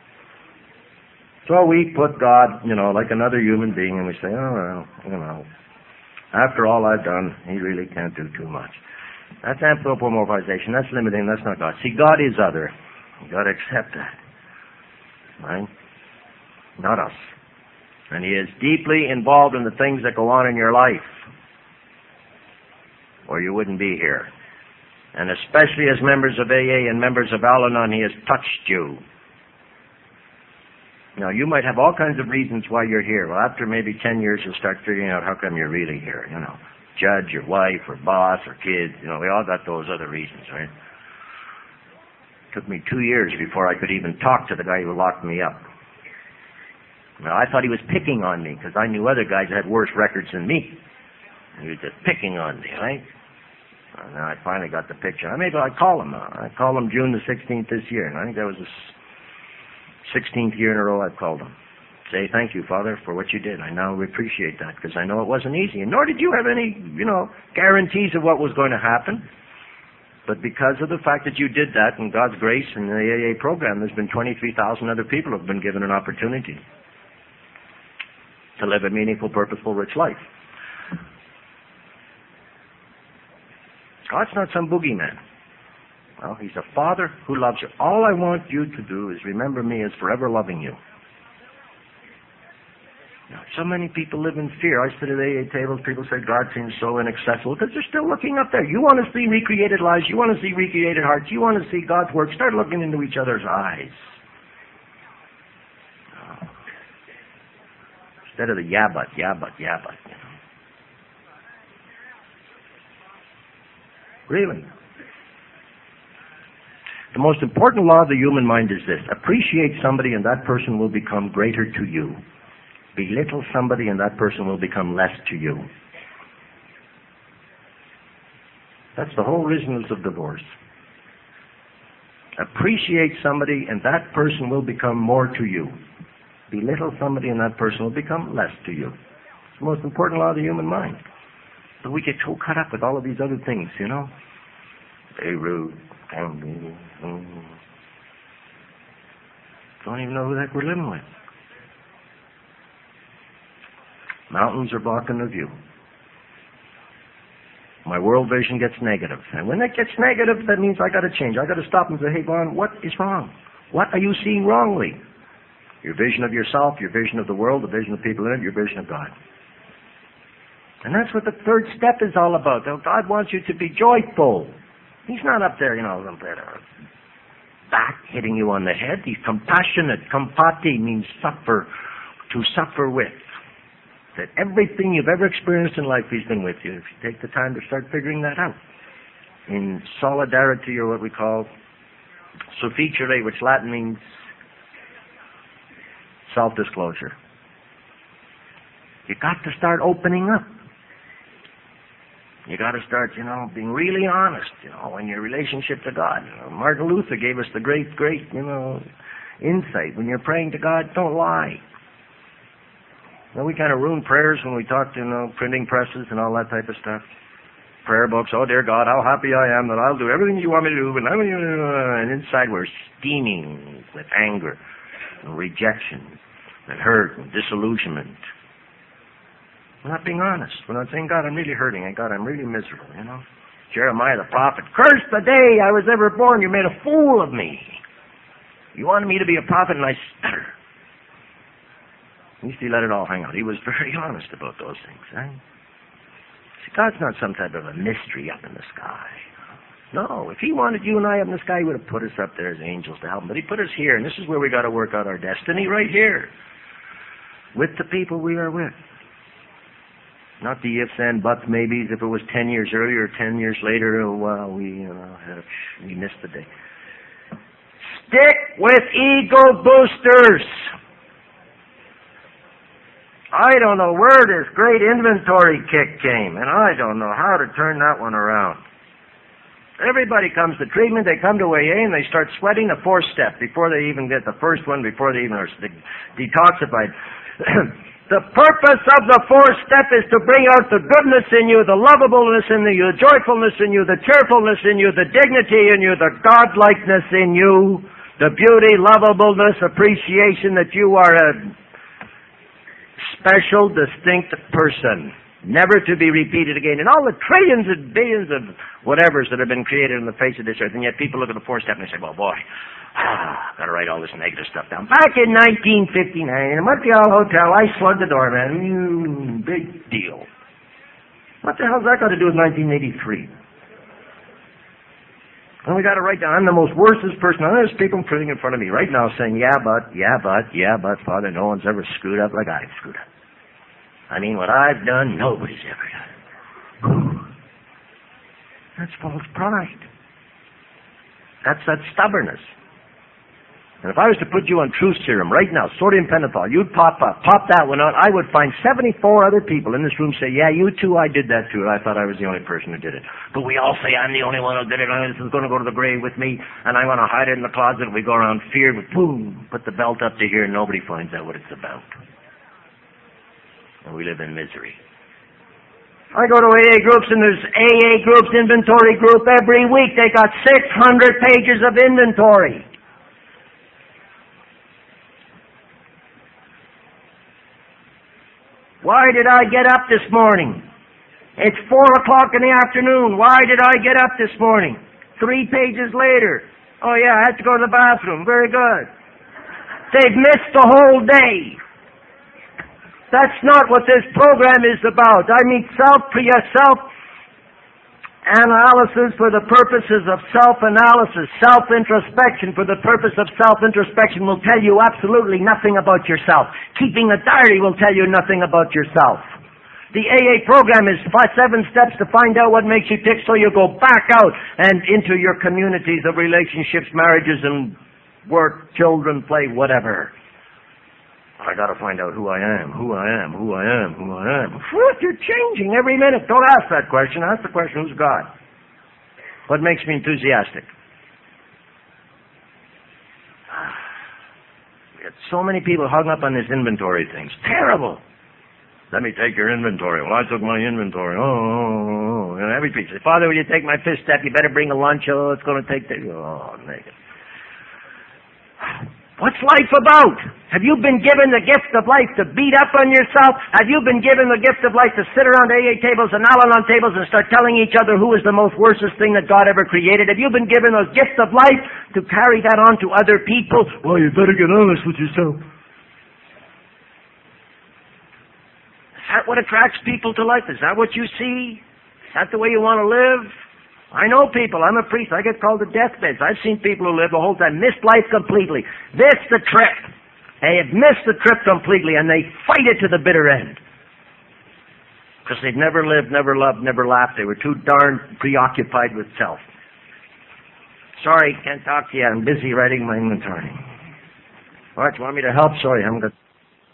So we put God, you know, like another human being, and we say, oh, well, you know, after all I've done, he really can't do too much. That's anthropomorphization. That's limiting. That's not God. See, God is other. You've got to accept that. Right? Not us. And he is deeply involved in the things that go on in your life, or you wouldn't be here. And especially as members of A A and members of Al-Anon, he has touched you. Now, you might have all kinds of reasons why you're here. Well, after maybe ten years, you'll start figuring out how come you're really here, you know. Judge, your wife, or boss, or kids. You know, we all got those other reasons, right? It took me two years before I could even talk to the guy who locked me up. Now, I thought he was picking on me because I knew other guys had worse records than me. He was just picking on me, right? And then I finally got the picture. I maybe I call him. Uh, I called him June the sixteenth this year, and I think that was the sixteenth year in a row I've called him. Say, thank you, Father, for what you did. I now appreciate that because I know it wasn't easy. And nor did you have any, you know, guarantees of what was going to happen. But because of the fact that you did that and God's grace and the A A program, there's been twenty-three thousand other people who have been given an opportunity to live a meaningful, purposeful, rich life. God's not some boogeyman. Well, he's a Father who loves you. All I want you to do is remember me as forever loving you. Now, so many people live in fear. I sit at A A tables, people say God seems so inaccessible because they're still looking up there. You want to see recreated lives. You want to see recreated hearts. You want to see God's work. Start looking into each other's eyes. Oh. Instead of the yeah but, yeah but, yeah but. You know. Really. The most important law of the human mind is this. Appreciate somebody and that person will become greater to you. Belittle somebody and that person will become less to you. That's the whole reason of divorce. Appreciate somebody and that person will become more to you. Belittle somebody and that person will become less to you. It's the most important law of the human mind. But we get so caught up with all of these other things, you know. Very rude. Don't even know who the heck we're living with. Mountains are blocking the view. My world vision gets negative. And when that gets negative, that means I got to change. I got to stop and say, hey, Vaughn, what is wrong? What are you seeing wrongly? Your vision of yourself, your vision of the world, the vision of people in it, your vision of God. And that's what the third step is all about. God wants you to be joyful. He's not up there, you know, back hitting you on the head. He's compassionate. Compati means suffer, to suffer with. That everything you've ever experienced in life, he's been with you. If you take the time to start figuring that out. In solidarity, or what we call sufficere, which Latin means self-disclosure. You got to start opening up. You got to start, you know, being really honest, you know, in your relationship to God. You know, Martin Luther gave us the great, great, you know, insight. When you're praying to God, don't lie. You know, we kind of ruin prayers when we talk to, you know, printing presses and all that type of stuff. Prayer books, oh dear God, how happy I am that I'll do everything you want me to do, and, I'm, and inside we're steaming with anger and rejection and hurt and disillusionment. We're not being honest. We're not saying, God, I'm really hurting, and God, I'm really miserable, you know. Jeremiah the prophet, curse the day I was ever born. You made a fool of me. You wanted me to be a prophet, and I stutter. At least he let it all hang out. He was very honest about those things, right? See, God's not some type of a mystery up in the sky. No, if he wanted you and I up in the sky, he would have put us up there as angels to help him. But he put us here, and this is where we got to work out our destiny, right here, with the people we are with. Not the ifs and buts maybes. If it was ten years earlier or ten years later, oh, well, we, you know, we missed the day. Stick with ego boosters. I don't know where this great inventory kick came, and I don't know how to turn that one around. Everybody comes to treatment, they come to A A, and they start sweating the fourth step before they even get the first one, before they even are de- detoxified. The purpose of the fourth step is to bring out the goodness in you, the lovableness in you, the joyfulness in you, the cheerfulness in you, the dignity in you, the godlikeness in you, the beauty, lovableness, appreciation that you are a special, distinct person, never to be repeated again. And all the trillions and billions of whatevers that have been created on the face of this earth, and yet people look at the fourth step and they say, well, boy, ah, got to write all this negative stuff down. Back in nineteen fifty-nine, in a Montreal hotel, I slugged the doorman. Mm, big deal. What the hell's that got to do with nineteen eighty-three? And we got to write down, I'm the most worstest person. And there's people sitting in front of me right now saying, yeah, but, yeah, but, yeah, but, Father, no one's ever screwed up like I've screwed up. I mean, what I've done, nobody's ever done. That's false pride. That's that stubbornness. And if I was to put you on truth serum right now, sodium pentothal, you'd pop up, pop that one out, I would find seventy-four other people in this room say, yeah, you too, I did that too, and I thought I was the only person who did it. But we all say, I'm the only one who did it, and this is going to go to the grave with me, and I'm going to hide it in the closet, and we go around feared, boom, put the belt up to here, and nobody finds out what it's about. And we live in misery. I go to A A groups, and there's A A groups, inventory group, every week. They got six hundred pages of inventory. Why did I get up this morning? It's four o'clock in the afternoon. Why did I get up this morning? Three pages later. Oh yeah, I had to go to the bathroom. Very good. They've missed the whole day. That's not what this program is about. I mean, self for yourself analysis for the purposes of self-analysis, self-introspection for the purpose of self-introspection will tell you absolutely nothing about yourself. Keeping a diary will tell you nothing about yourself. The A A program is five, seven steps to find out what makes you tick, so you go back out and into your communities of relationships, marriages, and work, children, play, whatever. I got to find out who I am, who I am, who I am, who I am. What? You're changing every minute. Don't ask that question. Ask the question, who's God? What makes me enthusiastic? We got so many people hung up on this inventory thing. It's terrible. Let me take your inventory. Well, I took my inventory. Oh, oh, oh. And every piece. Father, will you take my fifth step? You better bring a lunch. Oh, it's going to take the... Oh, naked. What's life about? Have you been given the gift of life to beat up on yourself? Have you been given the gift of life to sit around A A tables and Al-Anon tables and start telling each other who is the most worstest thing that God ever created? Have you been given those gifts of life to carry that on to other people? Well, you better get honest with yourself. Is that what attracts people to life? Is that what you see? Is that the way you want to live? I know people. I'm a priest. I get called to deathbeds. I've seen people who live the whole time, missed life completely. Missed the trip. They have missed the trip completely, and they fight it to the bitter end. Because they've never lived, never loved, never laughed. They were too darn preoccupied with self. Sorry, can't talk to you. I'm busy writing my inventory. All right, you want me to help? Sorry, I'm going to...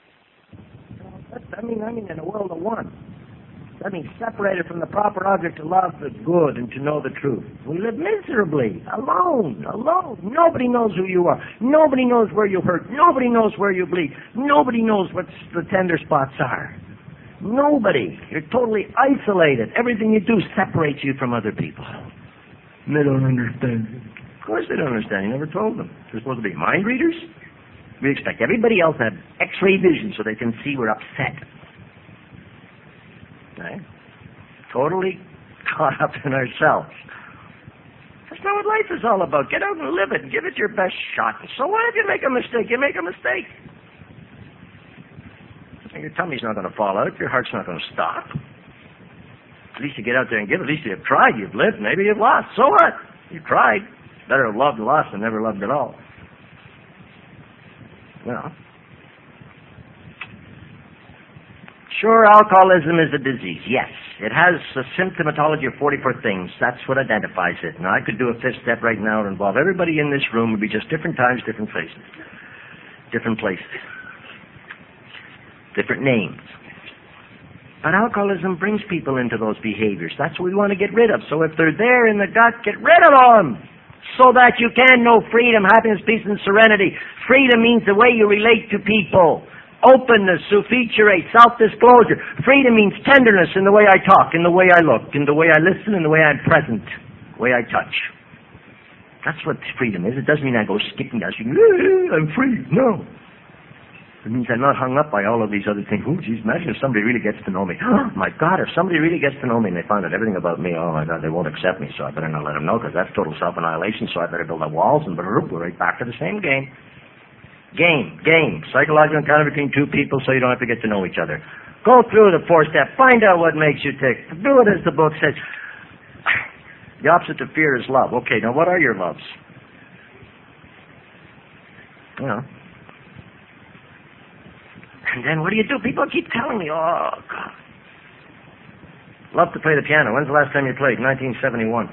I mean, I mean in a world of one. That means separated from the proper object to love the good and to know the truth. We live miserably, alone, alone. Nobody knows who you are. Nobody knows where you hurt. Nobody knows where you bleed. Nobody knows what the tender spots are. Nobody. You're totally isolated. Everything you do separates you from other people. And they don't understand. Of course they don't understand. You never told them. They're supposed to be mind readers. We expect everybody else to have X-ray vision so they can see we're upset. Right? Totally caught up in ourselves. That's not what life is all about. Get out and live it and give it your best shot. And so what if you make a mistake? You make a mistake. Your tummy's not going to fall out. Your heart's not going to stop. At least you get out there and give. At least you've tried. You've lived. Maybe you've lost. So what? You tried. Better have loved and lost than never loved at all. Well, sure, alcoholism is a disease. Yes, it has a symptomatology of forty-four things. That's what identifies it. Now, I could do a fifth step right now and involve everybody in this room. It would be just different times, different faces, different places, different names. But alcoholism brings people into those behaviors. That's what we want to get rid of. So if they're there in the gut, get rid of them. So that you can know freedom, happiness, peace, and serenity. Freedom means the way you relate to people. Openness, sufficere, self-disclosure. Freedom means tenderness in the way I talk, in the way I look, in the way I listen, in the way I'm present, the way I touch. That's what freedom is. It doesn't mean I go skipping down, I'm free. No. It means I'm not hung up by all of these other things. Oh, geez, imagine if somebody really gets to know me. Oh, my God, if somebody really gets to know me and they find out everything about me, oh, my God, they won't accept me, so I better not let them know, because that's total self-annihilation, so I better build up walls, and we're right back to the same game. Game, game. Psychological encounter between two people so you don't have to get to know each other. Go through the four steps. Find out what makes you tick. Do it as the book says. The opposite of fear is love. Okay, now what are your loves? You know. And then what do you do? People keep telling me, oh, God. Love to play the piano. When's the last time you played? nineteen seventy-one.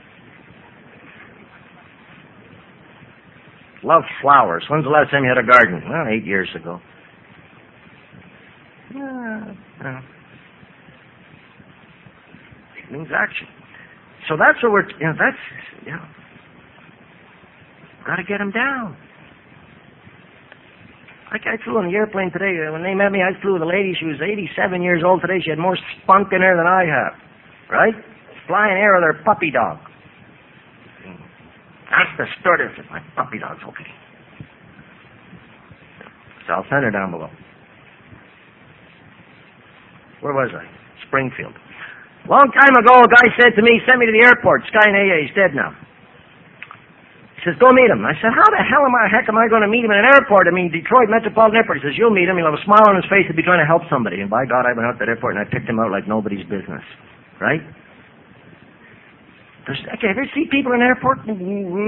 Love flowers. When's the last time you had a garden? Well, eight years ago. Yeah, yeah. It means action. So that's what we're, you know, that's, you know, got to get them down. Like I flew on the airplane today. When they met me, I flew with a lady. She was eighty-seven years old today. She had more spunk in her than I have. Right? Flying air with her puppy dog. Ask the stewardess if my puppy dog's okay. So I'll send her down below. Where was I? Springfield. Long time ago, a guy said to me, send me to the airport. This guy in A A, he's dead now. He says, go meet him. I said, how the hell am I, heck am I going to meet him in an airport? I mean, Detroit Metropolitan Airport. He says, you'll meet him. He'll have a smile on his face. He'll be trying to help somebody. And by God, I went out to that airport and I picked him out like nobody's business. Right? There's, okay, ever see people in an airport? They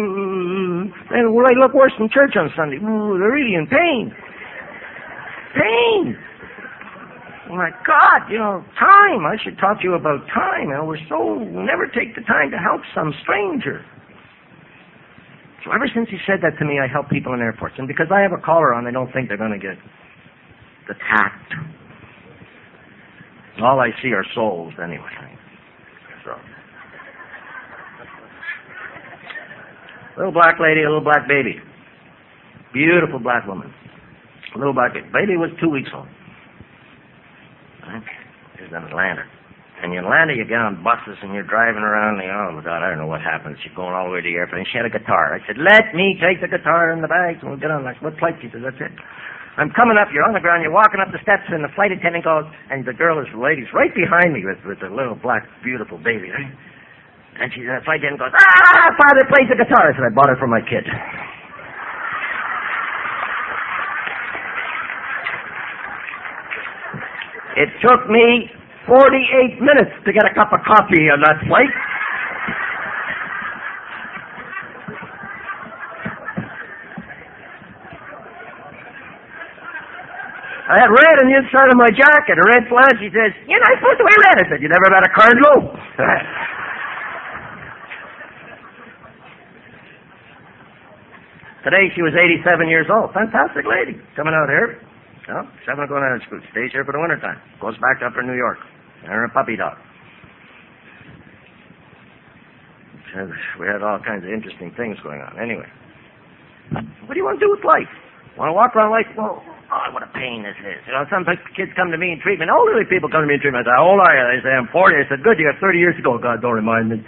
look worse than church on Sunday. They're really in pain. Pain. Oh my God, you know, time. I should talk to you about time. You know, we're so, we never take the time to help some stranger. So ever since he said that to me, I help people in airports. And because I have a collar on, they don't think they're going to get the tact. All I see are souls anyway. So. Little black lady, a little black baby. Beautiful black woman. A little black baby. Baby was two weeks old. Right? She's in Atlanta. And in Atlanta, you get on buses and you're driving around. And you, oh, my God, I don't know what happened. She's going all the way to the airplane. She had a guitar. I said, let me take the guitar in the bag. So we'll get on. I said, what flight? She said, that's it. I'm coming up. You're on the ground. You're walking up the steps, and the flight attendant goes, and the girl is, the lady's right behind me with, with the little black, beautiful baby, right? And she, the flight attendant goes, ah, Father plays the guitar. I said, I bought it for my kid. It took me forty-eight minutes to get a cup of coffee on that flight. I had red on the inside of my jacket, a red flag. She says, you're not supposed to wear red. I said, you never met a cardinal? Today she was eighty-seven years old. Fantastic lady. Coming out here. Oh, she's not going out of school. Stays here for the wintertime. Goes back up to New York. And her puppy dog. We had all kinds of interesting things going on. Anyway. What do you want to do with life? Want to walk around life? Oh, oh, what a pain this is. You know, some kids come to me in treatment. Elderly people come to me in treatment. I say, how old are you? They say, I'm forty. I said, good, you got thirty years to go. God, don't remind me.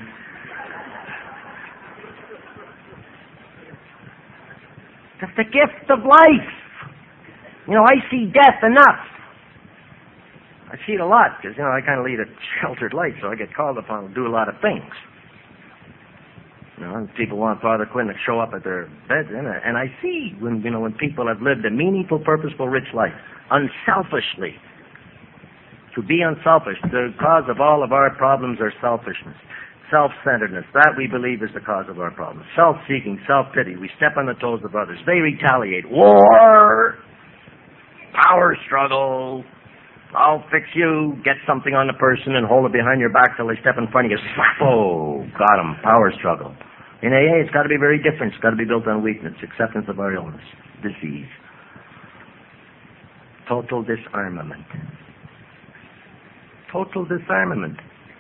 That's the gift of life. You know, I see death enough. I see it a lot because, you know, I kind of lead a sheltered life, so I get called upon to do a lot of things. You know, people want Father Quinn to show up at their beds, and I, and I see when, you know, when people have lived a meaningful, purposeful, rich life, unselfishly. To be unselfish, the cause of all of our problems are selfishness. Self-centeredness, that we believe is the cause of our problems. Self-seeking, self-pity, we step on the toes of others. They retaliate. War, power struggle, I'll fix you, get something on the person and hold it behind your back till they step in front of you. Slap, oh, got him, power struggle. In A A, it's got to be very different. It's got to be built on weakness, acceptance of our illness, disease. Total disarmament. total disarmament.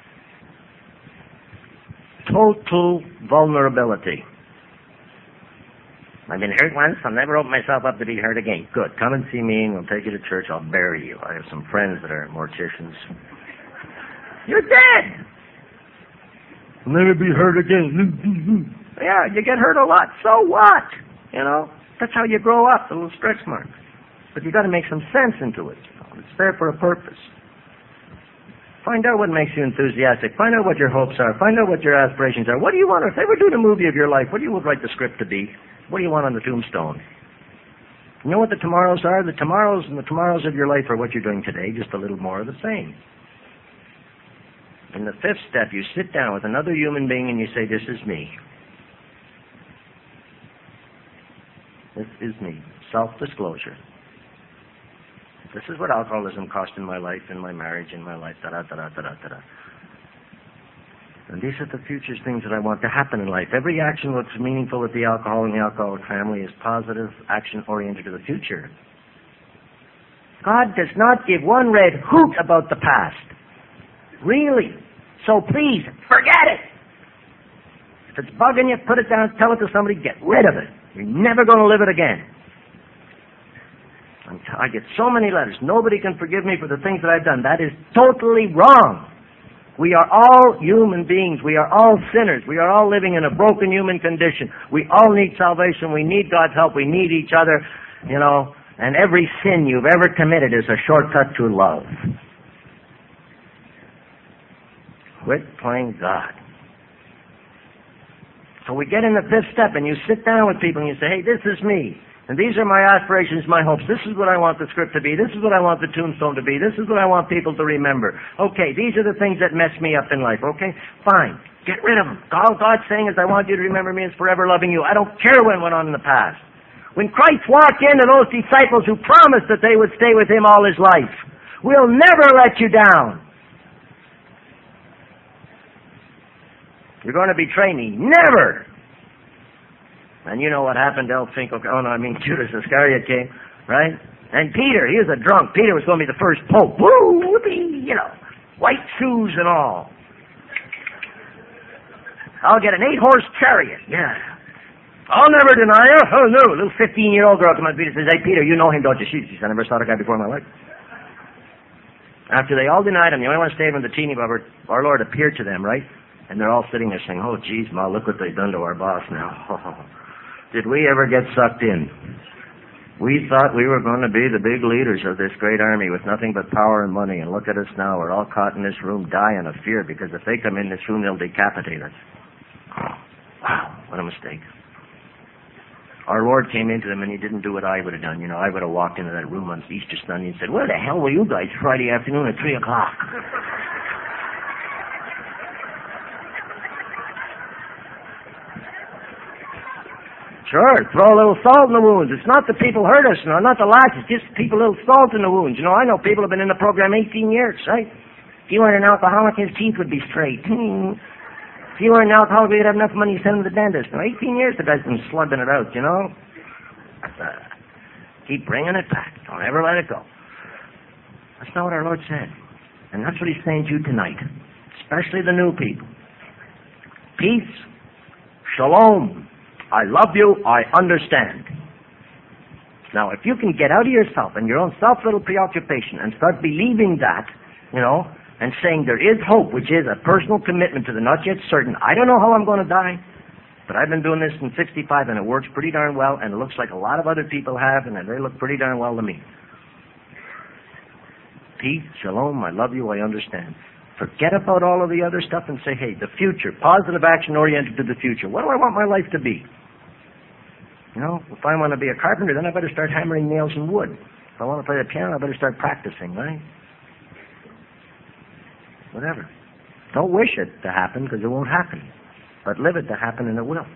Total vulnerability. I've been hurt once, I'll never open myself up to be hurt again. Good. Come and see me and we'll take you to church, I'll bury you. I have some friends that are morticians. You're dead! I'll never be hurt again. Yeah, you get hurt a lot. So what? You know, that's how you grow up, the little stretch marks. But you got to make some sense into it. It's there for a purpose. Find out what makes you enthusiastic. Find out what your hopes are. Find out what your aspirations are. What do you want? If they were doing a movie of your life, what do you would write the script to be? What do you want on the tombstone? You know what the tomorrows are? The tomorrows and the tomorrows of your life are what you're doing today, just a little more of the same. In the fifth step, you sit down with another human being and you say, this is me. This is me. Self-disclosure. This is what alcoholism cost in my life, in my marriage, in my life, da-da-da-da-da-da-da. And these are the future things that I want to happen in life. Every action that's meaningful with the alcohol and the alcoholic family is positive action oriented to the future. God does not give one red hoot about the past. Really. So please, forget it. If it's bugging you, put it down, tell it to somebody, get rid of it. You're never going to live it again. I get so many letters. Nobody can forgive me for the things that I've done. That is totally wrong. We are all human beings. We are all sinners. We are all living in a broken human condition. We all need salvation. We need God's help. We need each other, you know. And every sin you've ever committed is a shortcut to love. Quit playing God. So we get in the fifth step and you sit down with people and you say, hey, this is me. And these are my aspirations, my hopes. This is what I want the script to be. This is what I want the tombstone to be. This is what I want people to remember. Okay, these are the things that mess me up in life. Okay, fine. Get rid of them. All God's saying is, I want you to remember me as forever loving you. I don't care what went on in the past. When Christ walked into those disciples who promised that they would stay with him all his life, we'll never let you down. You're going to betray me. Never. And you know what happened to Elfinkel? Oh, no, I mean Judas Iscariot came, right? And Peter, he was a drunk. Peter was going to be the first pope. Woo, whoopee, you know, white shoes and all. I'll get an eight-horse chariot, yeah. I'll never deny her. Oh, no, a little fifteen-year-old girl comes up to Peter and says, hey, Peter, you know him, don't you? She says, I never saw the guy before in my life. After they all denied him, the only one who stayed with the teeny bubber, our Lord appeared to them, right? And they're all sitting there saying, oh, geez, Ma, look what they've done to our boss now. Did we ever get sucked in? We thought we were going to be the big leaders of this great army with nothing but power and money, and look at us now. We're all caught in this room dying of fear because if they come in this room, they'll decapitate us. Wow, what a mistake. Our Lord came into them and he didn't do what I would have done. You know, I would have walked into that room on Easter Sunday and said, where the hell were you guys Friday afternoon at three o'clock? Sure, throw a little salt in the wounds. It's not that people hurt us, no, not the lads. It's just people a little salt in the wounds. You know, I know people have been in the program eighteen years, right? If you weren't an alcoholic, his teeth would be straight. If you weren't an alcoholic, we'd have enough money to send him to the dentist. Now, eighteen years the guy's been slugging it out, you know? Uh, keep bringing it back. Don't ever let it go. That's not what our Lord said. And that's what he's saying to you tonight, especially the new people. Peace, shalom. I love you, I understand. Now, if you can get out of yourself and your own self-little preoccupation and start believing that, you know, and saying there is hope, which is a personal commitment to the not yet certain. I don't know how I'm going to die, but I've been doing this since sixty-five and it works pretty darn well, and it looks like a lot of other people have, and they look pretty darn well to me. Peace, shalom, I love you, I understand. Forget about all of the other stuff and say, hey, the future, positive action oriented to the future. What do I want my life to be? You know, if I want to be a carpenter, then I better start hammering nails in wood. If I want to play the piano, I better start practicing, right? Whatever. Don't wish it to happen because it won't happen. But live it to happen and it will.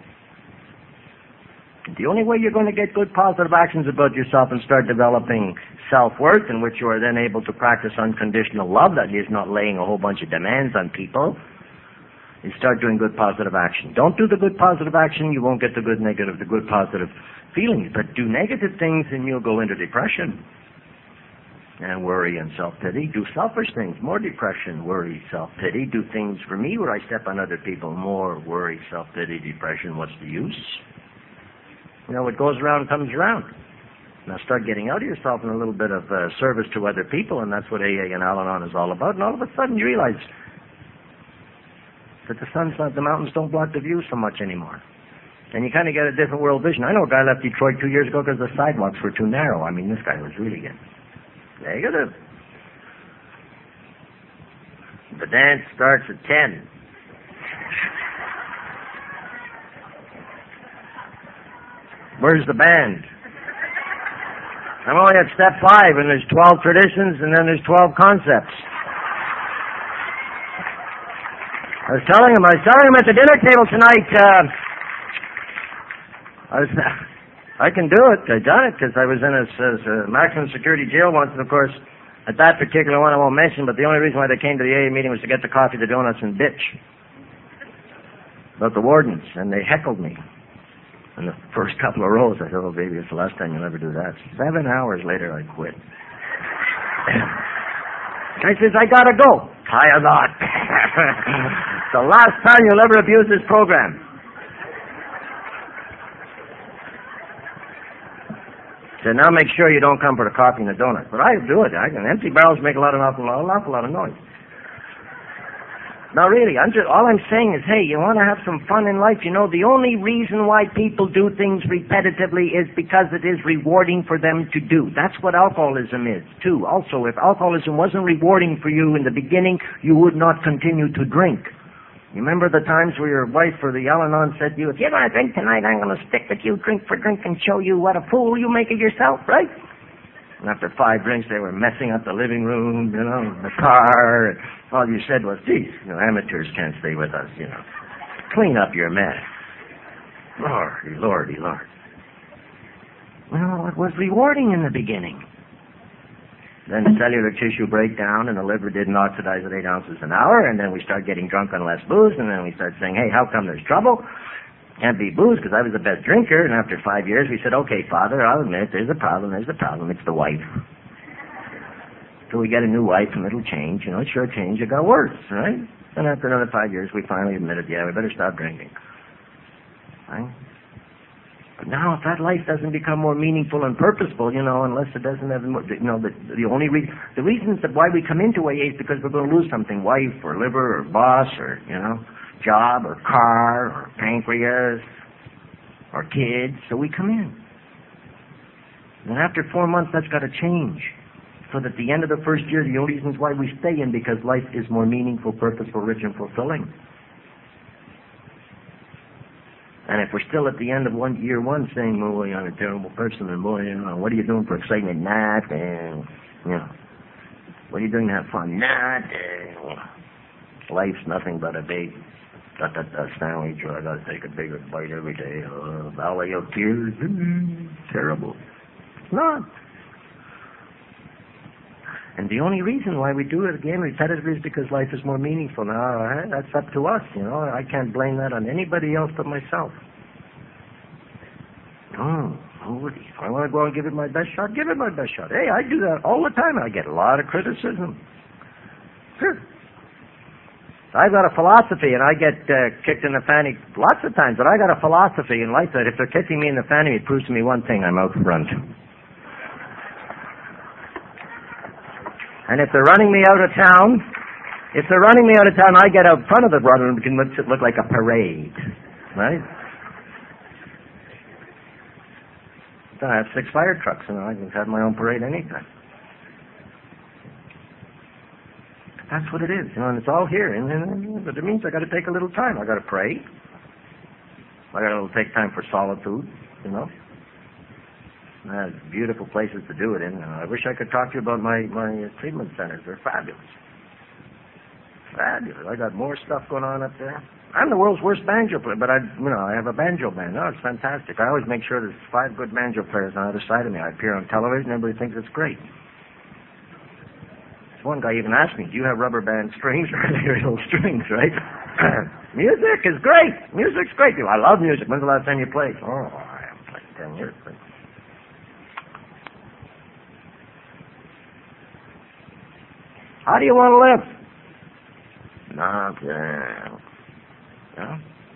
The only way you're going to get good positive actions about yourself and start developing self-worth in which you are then able to practice unconditional love that is not laying a whole bunch of demands on people is start doing good positive action. Don't do the good positive action, you won't get the good negative, the good positive feelings. But do negative things and you'll go into depression. and worry and self-pity. Do selfish things, more depression, worry, self-pity. Do things for me where I step on other people, more worry, self-pity, depression. What's the use? You know, what goes around comes around. Now start getting out of yourself in a little bit of uh, service to other people, and that's what A A and Al-Anon is all about. And all of a sudden you realize that the sun's not, the mountains don't block the view so much anymore. And you kind of get a different world vision. I know a guy left Detroit two years ago because the sidewalks were too narrow. I mean, this guy was really getting negative. The dance starts at ten. Where's the band? I'm only at step five, and there's twelve traditions, and then there's twelve concepts. I was telling him, I was telling him at the dinner table tonight, uh, I was, I can do it. I done it because I was in a, a maximum security jail once, and of course, at that particular one I won't mention, but the only reason why they came to the A A meeting was to get the coffee, the donuts, and bitch about the wardens, and they heckled me. In the first couple of rows, I said, oh, baby, it's the last time you'll ever do that. Seven hours later, I quit. I says, I gotta go. I am not. It's the last time you'll ever abuse this program. So now make sure you don't come for the coffee and the donut. But I do it. I can, empty barrels make a lot of, awful, an awful lot of noise. Now, really, I'm just, all I'm saying is, hey, you want to have some fun in life? You know, the only reason why people do things repetitively is because it is rewarding for them to do. That's what alcoholism is, too. Also, if alcoholism wasn't rewarding for you in the beginning, you would not continue to drink. You remember the times where your wife or the Al-Anon said to you, if you're going to drink tonight, I'm going to stick with you drink for drink and show you what a fool you make of yourself, right? And after five drinks, they were messing up the living room, you know, the car. And all you said was, geez, you know, amateurs can't stay with us, you know. Clean up your mess. Lordy, lordy, lord. Well, it was rewarding in the beginning. Then cellular tissue breakdown, and the liver didn't oxidize at eight ounces an hour, and then we start getting drunk on less booze, and then we start saying, hey, how come there's trouble? Can't be booze because I was the best drinker, and after five years we said, okay, Father, I'll admit there's a problem, there's a problem, it's the wife. So we get a new wife and it'll change, you know, it sure changed, it got worse, right? And after another five years we finally admitted, yeah, we better stop drinking. Right? But now if that life doesn't become more meaningful and purposeful, you know, unless it doesn't have, you know, the, the only reason, the reasons that why we come into A A is because we're going to lose something, wife or liver or boss or, you know, job or car or pancreas or kids, so we come in. And after four months, that's got to change. So that at the end of the first year, the only reasons why we stay in because life is more meaningful, purposeful, rich, and fulfilling. And if we're still at the end of one year one saying, oh, boy, I'm a terrible person, and boy, you know, what are you doing for excitement? Nothing. You know, what are you doing to have fun? Nothing. Life's nothing but a big da da da sandwich, or I gotta take a bigger bite every day. Oh, valley of tears. Mm, terrible. It's not. And the only reason why we do it again repetitively is because life is more meaningful. Now, that's up to us, you know. I can't blame that on anybody else but myself. Oh, nobody. If I want to go and give it my best shot, give it my best shot. Hey, I do that all the time. I get a lot of criticism. Sure. I've got a philosophy, and I get uh, kicked in the fanny lots of times, but I got a philosophy in life that if they're kicking me in the fanny, it proves to me one thing: I'm out front. And if they're running me out of town, if they're running me out of town, I get out front of the run and it can look, look like a parade, right? I have six fire trucks, and I can have my own parade anytime. That's what it is, you know, and it's all here. And, and, but it means I got to take a little time. I got to pray. I got to take time for solitude, you know. I have beautiful places to do it in. I wish I could talk to you about my my treatment centers. They're fabulous, fabulous. I got more stuff going on up there. I'm the world's worst banjo player, but I, you know, I have a banjo band. No, it's fantastic. I always make sure there's five good banjo players on the other side of me. I appear on television. Everybody thinks it's great. One guy even asked me, do you have rubber band strings or real strings, right? Music is great. Music's great. I love music. When's the last time you played? Oh, I haven't played ten years. But... How do you want to live? Not, uh, no.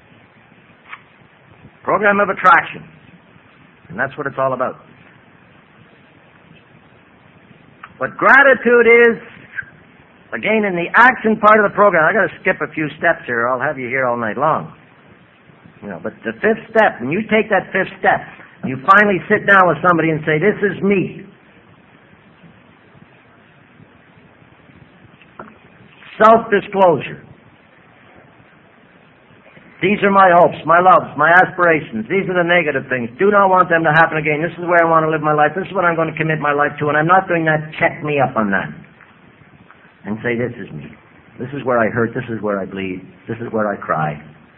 Program of attraction. And that's what it's all about. What gratitude is, again, in the action part of the program, I got to skip a few steps here, or I'll have you here all night long. You know, but the fifth step, when you take that fifth step, you finally sit down with somebody and say, this is me. Self-disclosure. These are my hopes, my loves, my aspirations. These are the negative things. Do not want them to happen again. This is where I want to live my life. This is what I'm going to commit my life to, and I'm not doing that. Check me up on that. And say, this is me. This is where I hurt. This is where I bleed. This is where I cry.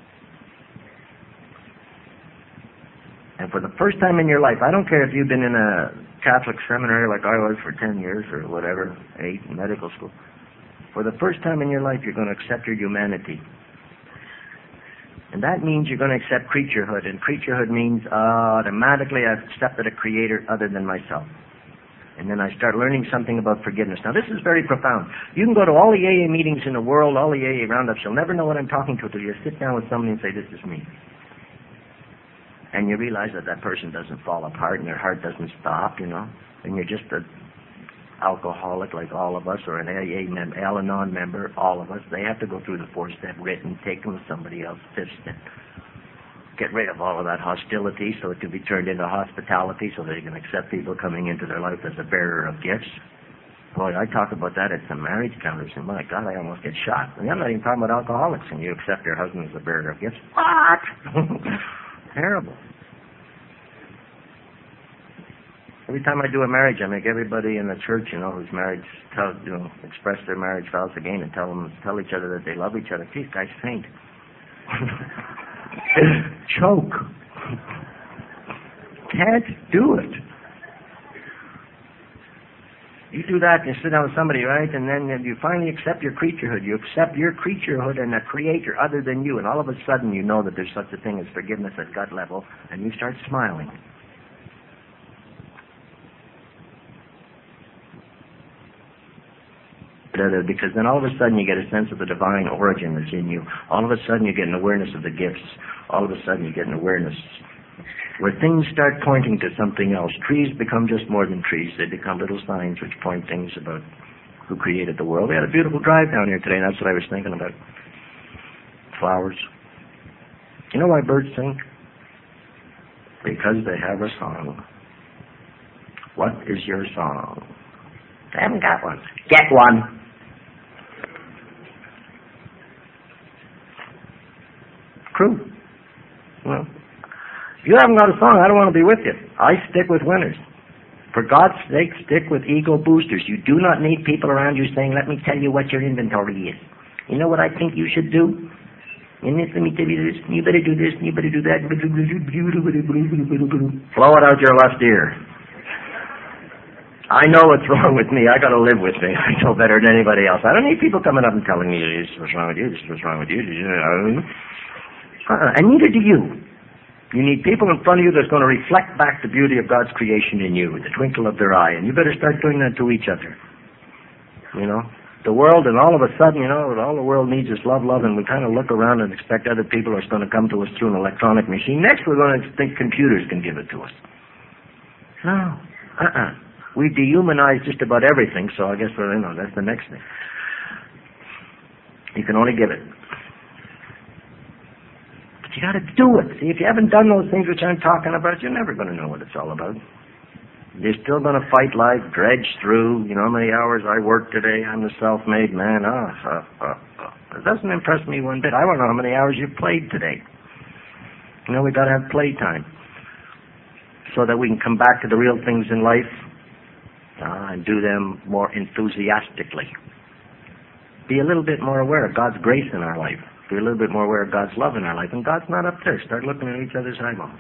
And for the first time in your life, I don't care if you've been in a Catholic seminary like I was for ten years or whatever, eight, in medical school. For the first time in your life, you're going to accept your humanity. And that means you're going to accept creaturehood. And creaturehood means uh, automatically I've accepted a creator other than myself. And then I start learning something about forgiveness. Now, this is very profound. You can go to all the A A meetings in the world, all the A A roundups. You'll never know what I'm talking to until you sit down with somebody and say, this is me. And you realize that that person doesn't fall apart and their heart doesn't stop, you know. And you're just an alcoholic like all of us, or an A A member, Al-Anon member, all of us. They have to go through the four-step written, take them to somebody else, fifth step. Get rid of all of that hostility so it can be turned into hospitality so they can accept people coming into their life as a bearer of gifts. Boy, I talk about that at some marriage counselors, and my God, I almost get shot. And I'm not even talking about alcoholics, and you accept your husband as a bearer of gifts. What? Terrible. Every time I do a marriage, I make everybody in the church, you know, who's married, tell, you know, express their marriage vows again and tell them, tell each other that they love each other. These guys faint. Choke. Can't do it. You do that and you sit down with somebody, right, and then you finally accept your creaturehood. You accept your creaturehood and a creator other than you, and all of a sudden you know that there's such a thing as forgiveness at gut level, and you start smiling. Because then all of a sudden you get a sense of the divine origin that's in you. All of a sudden you get an awareness of the gifts. All of a sudden you get an awareness where things start pointing to something else. Trees become just more than trees. They become little signs which point things about who created the world. We had a beautiful drive down here today, and that's what I was thinking about. Flowers. You know why birds sing? Because they have a song. What is your song? I haven't got one. Get one. True. Well, if you haven't got a song, I don't want to be with you. I stick with winners. For God's sake, stick with ego boosters. You do not need people around you saying, let me tell you what your inventory is. You know what I think you should do? And this, let me tell you this, you better do this, and you better do that. Blow it out your left ear. I know what's wrong with me. I got to live with me. I know better than anybody else. I don't need people coming up and telling me, this is what's wrong with you, this is what's wrong with you. Uh-uh. And neither do you. You need people in front of you that's going to reflect back the beauty of God's creation in you, with the twinkle of their eye. And you better start doing that to each other. You know? The world, and all of a sudden, you know, all the world needs is love, love, and we kind of look around and expect other people are going to come to us through an electronic machine. Next, we're going to think computers can give it to us. No. Uh-uh. We dehumanize just about everything, so I guess, well, you know, that's the next thing. You can only give it. But you got to do it. See, if you haven't done those things which I'm talking about, you're never going to know what it's all about. You're still going to fight life, dredge through. You know how many hours I worked today? I'm a self-made man. Oh, oh, oh, oh. It doesn't impress me one bit. I don't know how many hours you played today. You know, we got to have playtime so that we can come back to the real things in life. Uh, and do them more enthusiastically. Be a little bit more aware of God's grace in our life. Be a little bit more aware of God's love in our life. And God's not up there. Start looking at each other's eyeballs.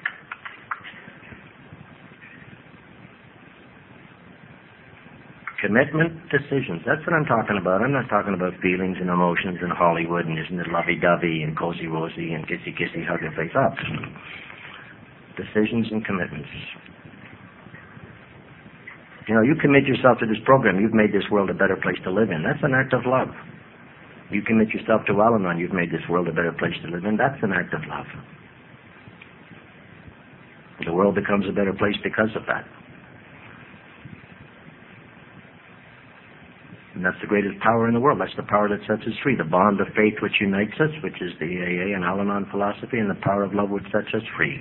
Commitment, decisions. That's what I'm talking about. I'm not talking about feelings and emotions and Hollywood and isn't it lovey-dovey and cozy-wozy and kissy-kissy, hug your face up. Decisions and commitments. You know, you commit yourself to this program, you've made this world a better place to live in. That's an act of love. You commit yourself to Al-Anon, you've made this world a better place to live in. That's an act of love. The world becomes a better place because of that. And that's the greatest power in the world. That's the power that sets us free. The bond of faith which unites us, which is the A A and Al-Anon philosophy, and the power of love which sets us free.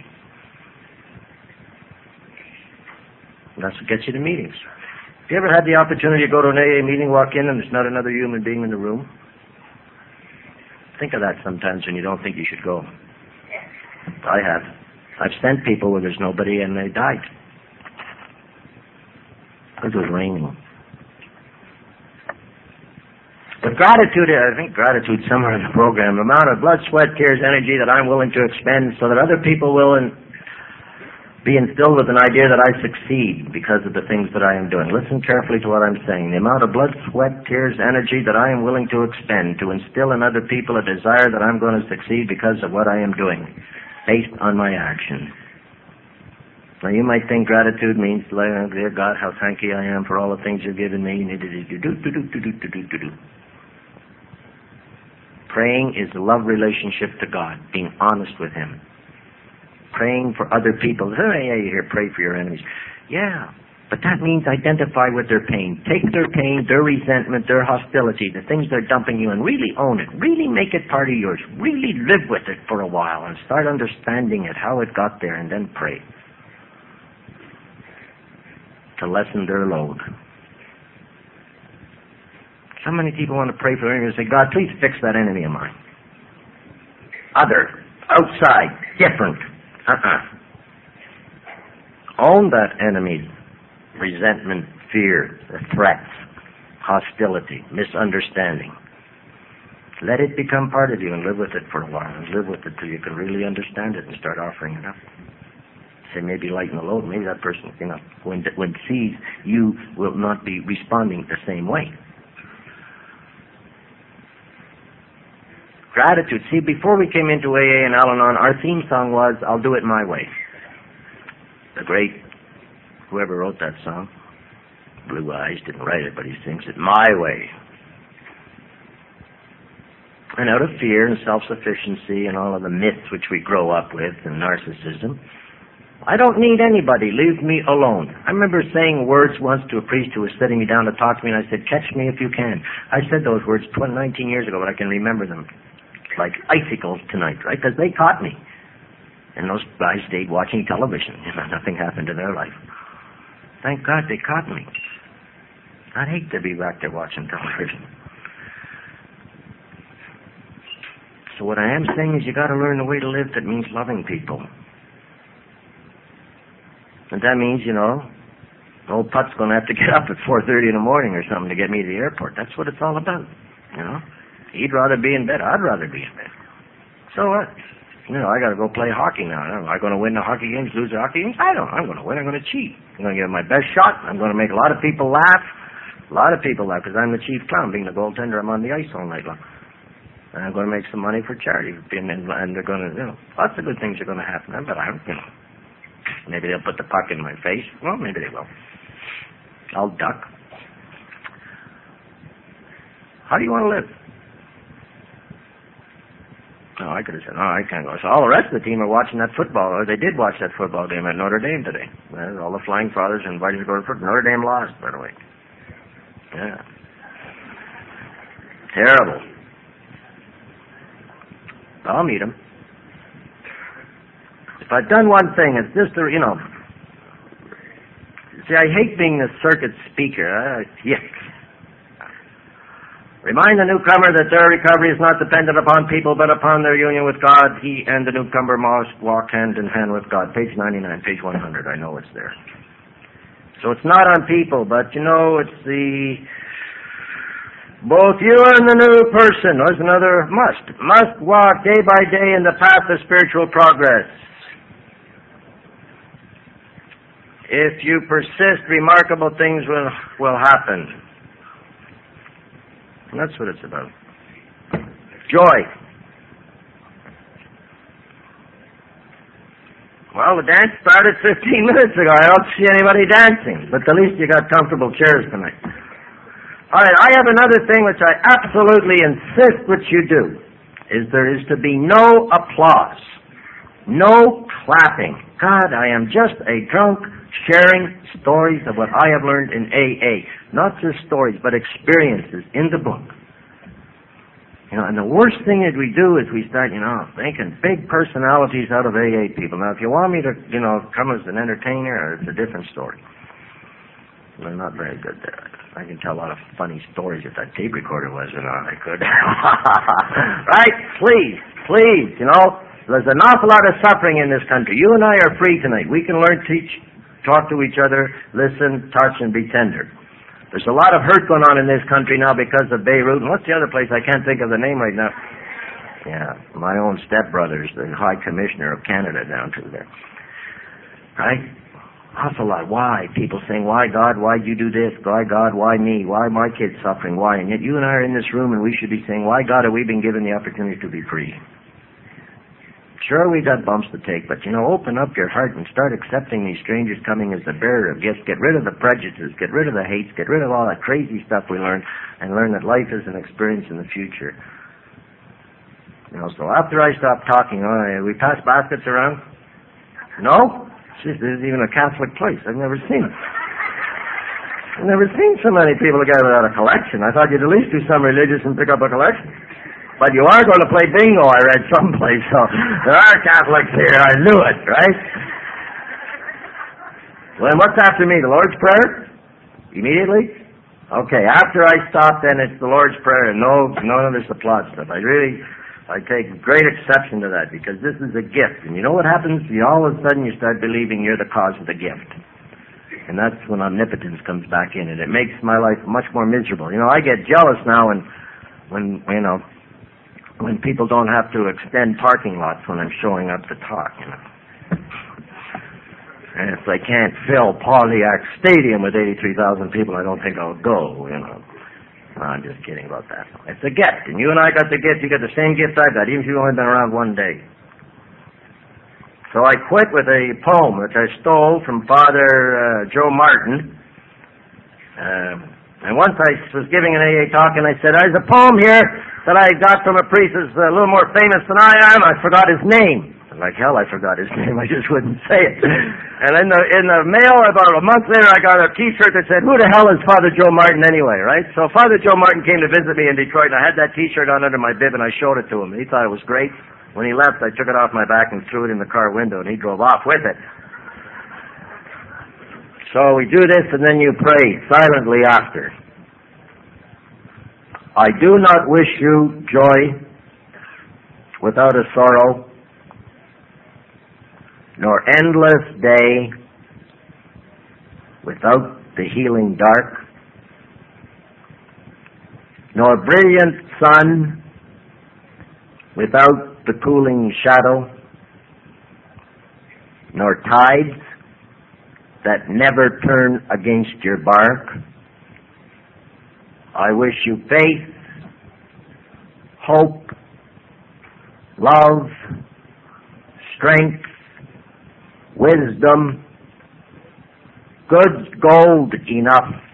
And that's what gets you to meetings. Have you ever had the opportunity to go to an A A meeting, walk in, and there's not another human being in the room? Think of that sometimes when you don't think you should go. I have. I've sent people where there's nobody and they died. It was raining. But gratitude, I think gratitude somewhere in the program, the amount of blood, sweat, tears, energy that I'm willing to expend so that other people will in, be instilled with an idea that I succeed because of the things that I am doing. Listen carefully to what I'm saying. The amount of blood, sweat, tears, energy that I am willing to expend to instill in other people a desire that I'm going to succeed because of what I am doing, based on my action. Now you might think gratitude means, dear God, how thankful I am for all the things you've given me. Praying is a love relationship to God, being honest with Him. Praying for other people. Hey, hey, here, pray for your enemies. Yeah, but that means identify with their pain. Take their pain, their resentment, their hostility, the things they're dumping you, and really own it. Really make it part of yours. Really live with it for a while and start understanding it, how it got there, and then pray to lessen their load. So many people want to pray for enemies and say, God, please fix that enemy of mine. Other, outside, different. Uh-uh. Own that enemy's resentment, fear, threats, hostility, misunderstanding. Let it become part of you and live with it for a while and live with it till you can really understand it and start offering it up. Say, maybe lighten the load. Maybe that person, you know, when, when sees you will not be responding the same way. Gratitude. See, before we came into A A and Al-Anon, our theme song was, I'll do it my way. The great, whoever wrote that song, Blue Eyes, didn't write it, but he sings it, my way. And out of fear and self-sufficiency and all of the myths which we grow up with and narcissism, I don't need anybody. Leave me alone. I remember saying words once to a priest who was sitting me down to talk to me, and I said, catch me if you can. I said those words nineteen years ago, but I can remember them like icicles tonight, right? Because they caught me. And those guys stayed watching television. You know, nothing happened to their life. Thank God they caught me. I'd hate to be back there watching television. So what I am saying is you got to learn the way to live that means loving people. And that means, you know, old Putt's going to have to get up at four thirty in the morning or something to get me to the airport. That's what it's all about, you know. He'd rather be in bed. I'd rather be in bed. So what? You know, I got to go play hockey now. Am I going to win the hockey games, lose the hockey games? I don't. I'm going to win. I'm going to cheat. I'm going to give my best shot. I'm going to make a lot of people laugh. A lot of people laugh because I'm the chief clown. Being the goaltender, I'm on the ice all night long. And I'm going to make some money for charity. And, and they're going to, you know, lots of good things are going to happen. But I don't, you know. Maybe they'll put the puck in my face. Well, maybe they will. I'll duck. How do you want to live? No, I could have said, no, I can't go. So all the rest of the team are watching that football, or they did watch that football game at Notre Dame today. Well, all the Flying Fathers invited to go to football. Notre Dame lost, by the way. Yeah. Terrible. I'll meet them. If I've done one thing, it's just, you know, see, I hate being the circuit speaker. Uh, yeah. Remind the newcomer that their recovery is not dependent upon people, but upon their union with God. He and the newcomer must walk hand in hand with God. Page ninety-nine, page one hundred. I know it's there. So it's not on people, but, you know, it's the... Both you and the new person, there's another must, must walk day by day in the path of spiritual progress. If you persist, remarkable things will, will happen. And that's what it's about. Joy. Well, the dance started fifteen minutes ago. I don't see anybody dancing. But at least you got comfortable chairs tonight. All right, I have another thing which I absolutely insist that you do, is there is to be no applause, no clapping. God, I am just a drunk sharing stories of what I have learned in A A. Not just stories, but experiences in the book. You know, and the worst thing that we do is we start, you know, making big personalities out of A A people. Now, if you want me to, you know, come as an entertainer, it's a different story. We're not very good there. I can tell a lot of funny stories if that tape recorder was, you know, I could. Right? Please, please, you know, there's an awful lot of suffering in this country. You and I are free tonight. We can learn, teach, talk to each other, listen, touch, and be tender. There's a lot of hurt going on in this country now because of Beirut. And what's the other place? I can't think of the name right now. Yeah, my own stepbrother's the High Commissioner of Canada down through there. Right? Awful lot. Why? People saying, why God? Why'd you do this? Why God? Why me? Why my kids suffering? Why? And yet you and I are in this room and we should be saying, why God have we been given the opportunity to be free? Sure, we got bumps to take, but, you know, open up your heart and start accepting these strangers coming as the bearer of gifts. Get rid of the prejudices, get rid of the hates, get rid of all that crazy stuff we learn, and learn that life is an experience in the future. You know, so after I stop talking, uh, we pass baskets around? No? Jeez, this is even a Catholic place. I've never seen it. I've never seen so many people together without a collection. I thought you'd at least do some religious and pick up a collection. But you are going to play bingo, I read someplace, so there are Catholics here. I knew it, right? Well, then what's after me? The Lord's Prayer? Immediately? Okay, after I stop, then it's the Lord's Prayer, and no, none of this applause stuff. I really, I take great exception to that, because this is a gift. And you know what happens? You all of a sudden you start believing you're the cause of the gift. And that's when omnipotence comes back in, and it makes my life much more miserable. You know, I get jealous now when, when, you know, when people don't have to extend parking lots when I'm showing up to talk, you know. And if they can't fill Pontiac Stadium with eighty-three thousand people, I don't think I'll go, you know. No, I'm just kidding about that. It's a gift, and you and I got the gift. You got the same gift I got, even if you've only been around one day. So I quit with a poem which I stole from Father uh, Joe Martin. Um, and once I was giving an A A talk, and I said, there's a poem here that I got from a priest who's a little more famous than I am. I forgot his name. Like hell, I forgot his name. I just wouldn't say it. And in the in the mail, about a month later, I got a T-shirt that said, who the hell is Father Joe Martin anyway, right? So Father Joe Martin came to visit me in Detroit, and I had that T-shirt on under my bib, and I showed it to him. He thought it was great. When he left, I took it off my back and threw it in the car window, and he drove off with it. So we do this, and then you pray silently after. I do not wish you joy without a sorrow, nor endless day without the healing dark, nor brilliant sun without the cooling shadow, nor tides that never turn against your bark. I wish you faith, hope, love, strength, wisdom, good gold enough